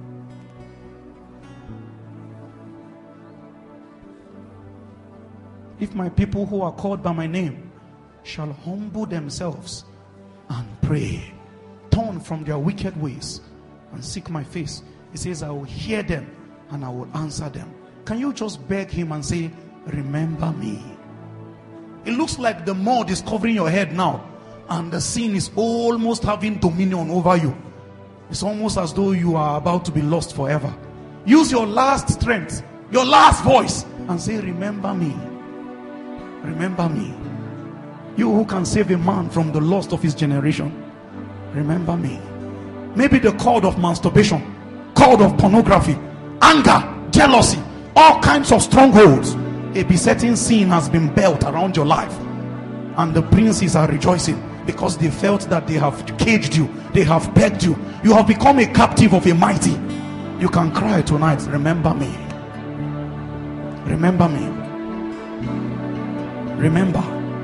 If my people who are called by my name shall humble themselves and pray, turn from their wicked ways and seek my face, he says, I will hear them and I will answer them. Can you just beg him and say, remember me? It looks like the mud is covering your head now and the sin is almost having dominion over you. It's almost as though you are about to be lost forever. Use your last strength, your last voice, and say, remember me. Remember me. You who can save a man from the lust of his generation. Remember me. Maybe the cord of masturbation, cord of pornography, anger, jealousy, all kinds of strongholds. A besetting sin has been built around your life. And the princes are rejoicing because they felt that they have caged you. They have pegged you. You have become a captive of a mighty. You can cry tonight. Remember me. Remember me. Remember.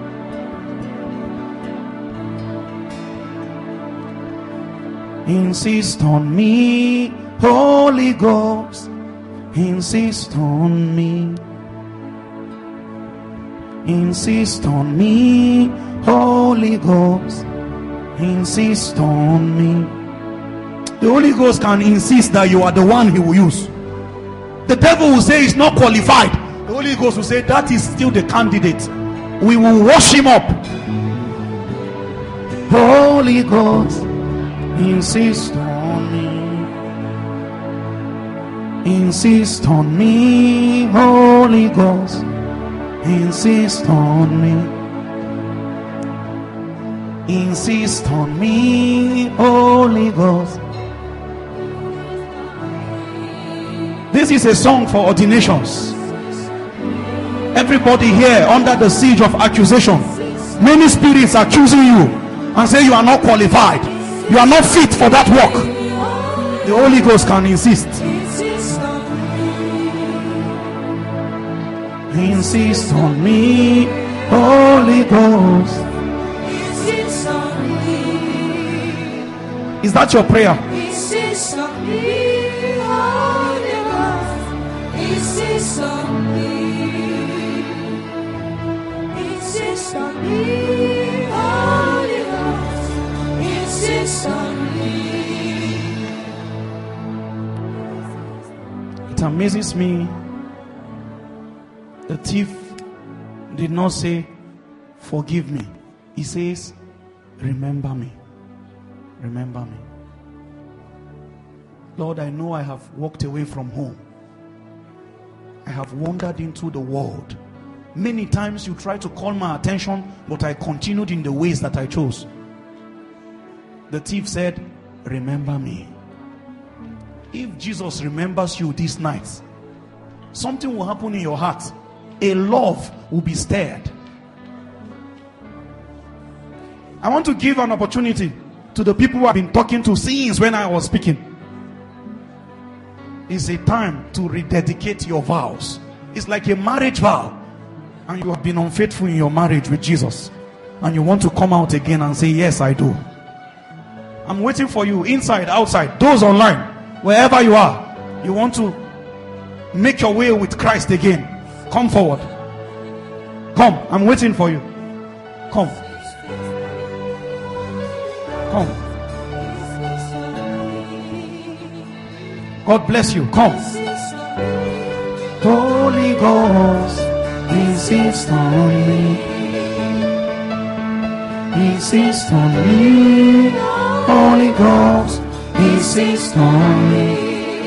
Insist on me, Holy Ghost. Insist on me. Insist on me, Holy Ghost. Insist on me. The Holy Ghost can insist that you are the one he will use. The devil will say he's not qualified. The Holy Ghost will say that is still the candidate. We will wash him up. Holy Ghost, insist on me. Insist on me, Holy Ghost. Insist on me. Insist on me, Holy Ghost. This is a song for ordinations. Everybody here under the siege of accusation. Many spirits are accusing you and say you are not qualified. You are not fit for that work. The Holy Ghost can insist. Insist on me, Holy Ghost. Insist on me. Is that your prayer? Insist on me, Holy Ghost. Insist on me. Insist on me, Holy Ghost. Insist on me. It amazes me. The thief did not say, forgive me. He says, remember me. Remember me. Lord, I know I have walked away from home. I have wandered into the world. Many times you tried to call my attention, but I continued in the ways that I chose. The thief said, remember me. If Jesus remembers you this night, something will happen in your heart. A love will be stirred. I want to give an opportunity to the people who have been talking to since when I was speaking. It's a time to rededicate your vows. It's like a marriage vow, and you have been unfaithful in your marriage with Jesus, and you want to come out again and say, yes, I do. I'm waiting for you, inside, outside, those online, wherever you are. You want to make your way with Christ again. Come forward. Come, I'm waiting for you. Come. Come. God bless you. Come. Holy Ghost, insist on me. Insist on me. Holy Ghost, insist on me.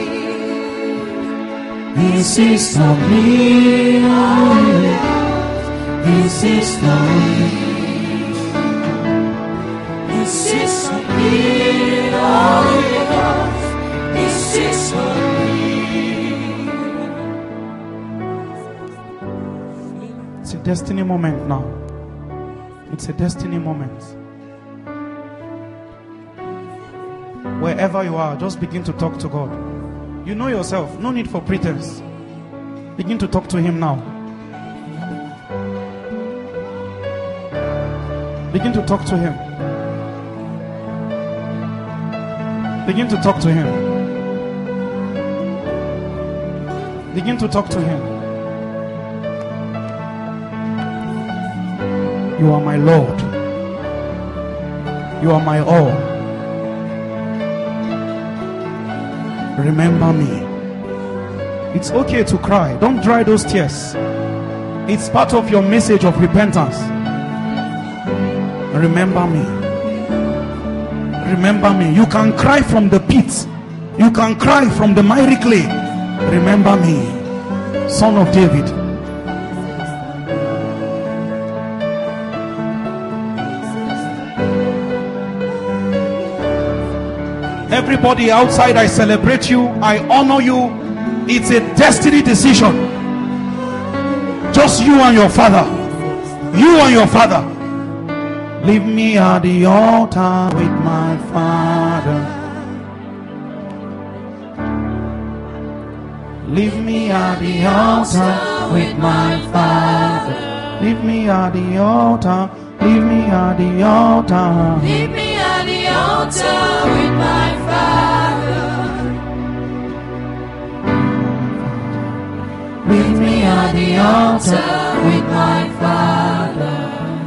Insist on me. Insist on me. Insist on me, Holy Ghost. Insist on me. It's a destiny moment now. It's a destiny moment. Wherever you are, just begin to talk to God. You know yourself. No need for pretense. Begin to talk to him now. Begin to talk to him. Begin to talk to him. Begin to talk to him. You are my Lord. You are my all. Remember me. It's okay to cry. Don't dry those tears. It's part of your message of repentance. Remember me. Remember me. You can cry from the pit. You can cry from the miry clay. Remember me, Son of David. Everybody outside, I celebrate you. I honor you. It's a destiny decision. Just you and your father. You and your father. Leave me at the altar with my father. Leave me at the altar with my Father. Leave me at the altar. Leave me at the altar. Leave me at the altar with my Father. Leave me at the altar with my Father.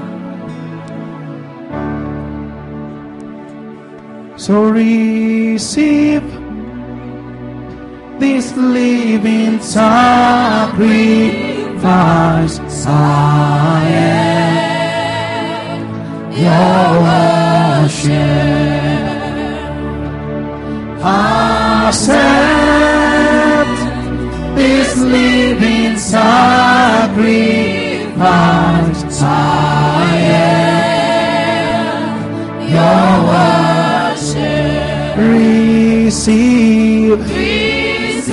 So receive this living sacrifice. I am your worship. Accept this living sacrifice. I am your worship. Receive Receive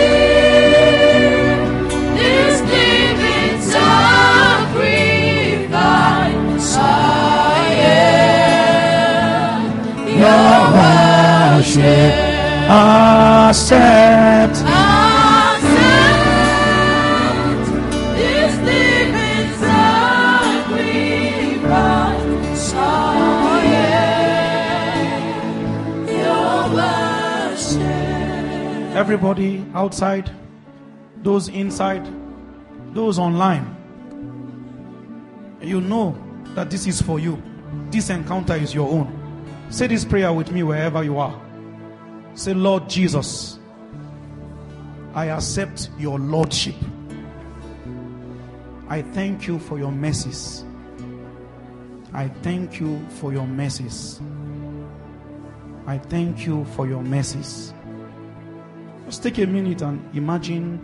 this living sacrifice. I am your worship. accept. Accept this living sacrifice. I am your worship. Everybody outside, those inside, those online, you know that this is for you. This encounter is your own. Say this prayer with me wherever you are. Say, Lord Jesus, I accept your lordship. I thank you for your mercies. I thank you for your mercies. I thank you for your mercies. Just take a minute and imagine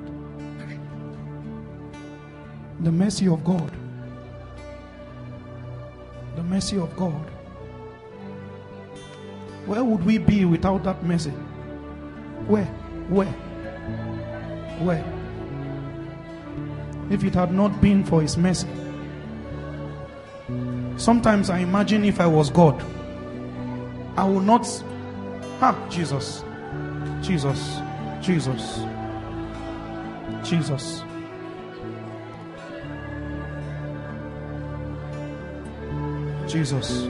the mercy of God. The mercy of God. Where would we be without that mercy? Where? If it had not been for his mercy. Sometimes I imagine if I was God, I would not. Jesus. Jesus. Jesus. Jesus. Jesus.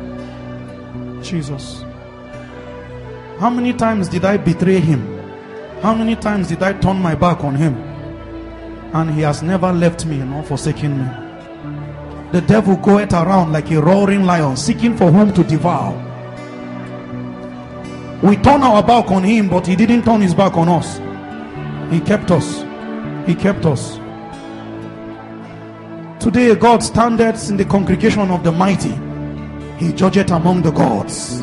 Jesus. How many times did I betray him? How many times did I turn my back on him? And he has never left me nor forsaken me. The devil goeth around like a roaring lion, seeking for whom to devour. We turn our back on him, but he didn't turn his back on us. He kept us. He kept us. Today God standeth in the congregation of the mighty. He judgeth among the gods.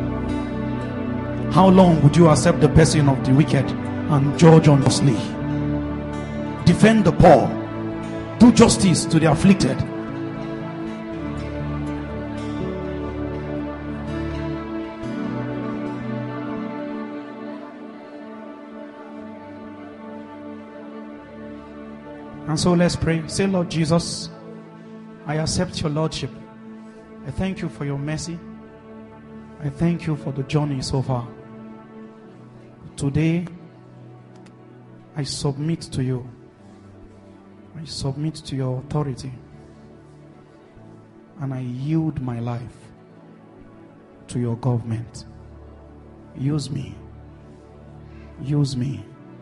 How long would you accept the person of the wicked and judge unjustly? Defend the poor. Do justice to the afflicted. And so let's pray. Say, Lord Jesus, I accept your lordship. I thank you for your mercy. I thank you for the journey so far. Today, I submit to you. I submit to your authority. And I yield my life to your government. Use me. Use me.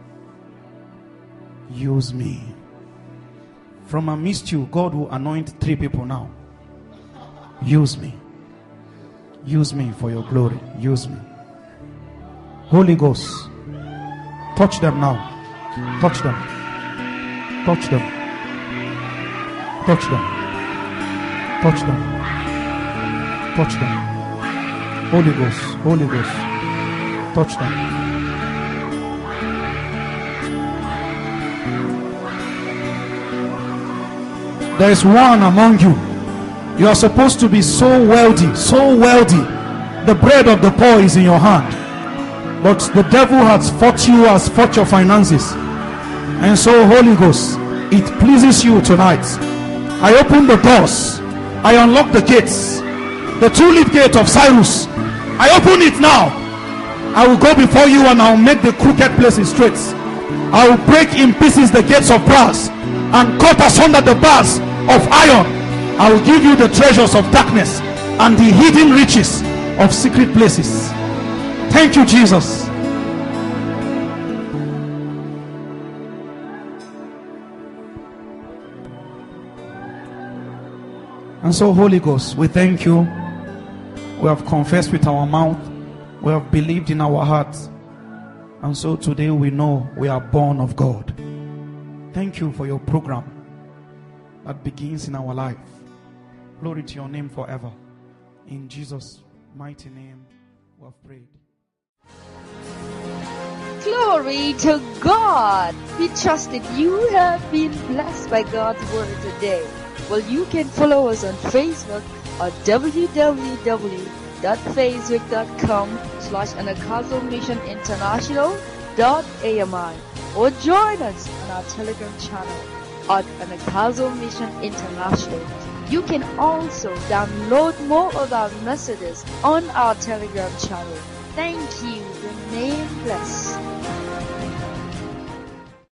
Use me. From amidst you, God will anoint 3 people now. Use me. Use me for your glory. Use me. Holy Ghost, touch them now. Touch them. Touch them. Touch them. Touch them. Touch them. Holy Ghost. Holy Ghost. Touch them. There is one among you. You are supposed to be so wealthy, so wealthy. The bread of the poor is in your hand. But the devil has fought you, has fought your finances. And so, Holy Ghost, it pleases you tonight. I open the doors. I unlock the gates. The two-leaf gate of Cyrus. I open it now. I will go before you and I will make the crooked places straight. I will break in pieces the gates of brass and cut asunder the bars of iron. I will give you the treasures of darkness and the hidden riches of secret places. Thank you, Jesus. And so, Holy Ghost, we thank you. We have confessed with our mouth, we have believed in our hearts, and so today we know we are born of God. Thank you for your program that begins in our life. Glory to your name forever. In Jesus' mighty name we have prayed. Glory to God. We trust that you have been blessed by God's word today. Well, you can follow us on Facebook at www.facebook.com/anakazomissioninternational.ami or join us on our Telegram channel at Anakazo Mission International. You can also download more of our messages on our Telegram channel. Thank you. Remain blessed.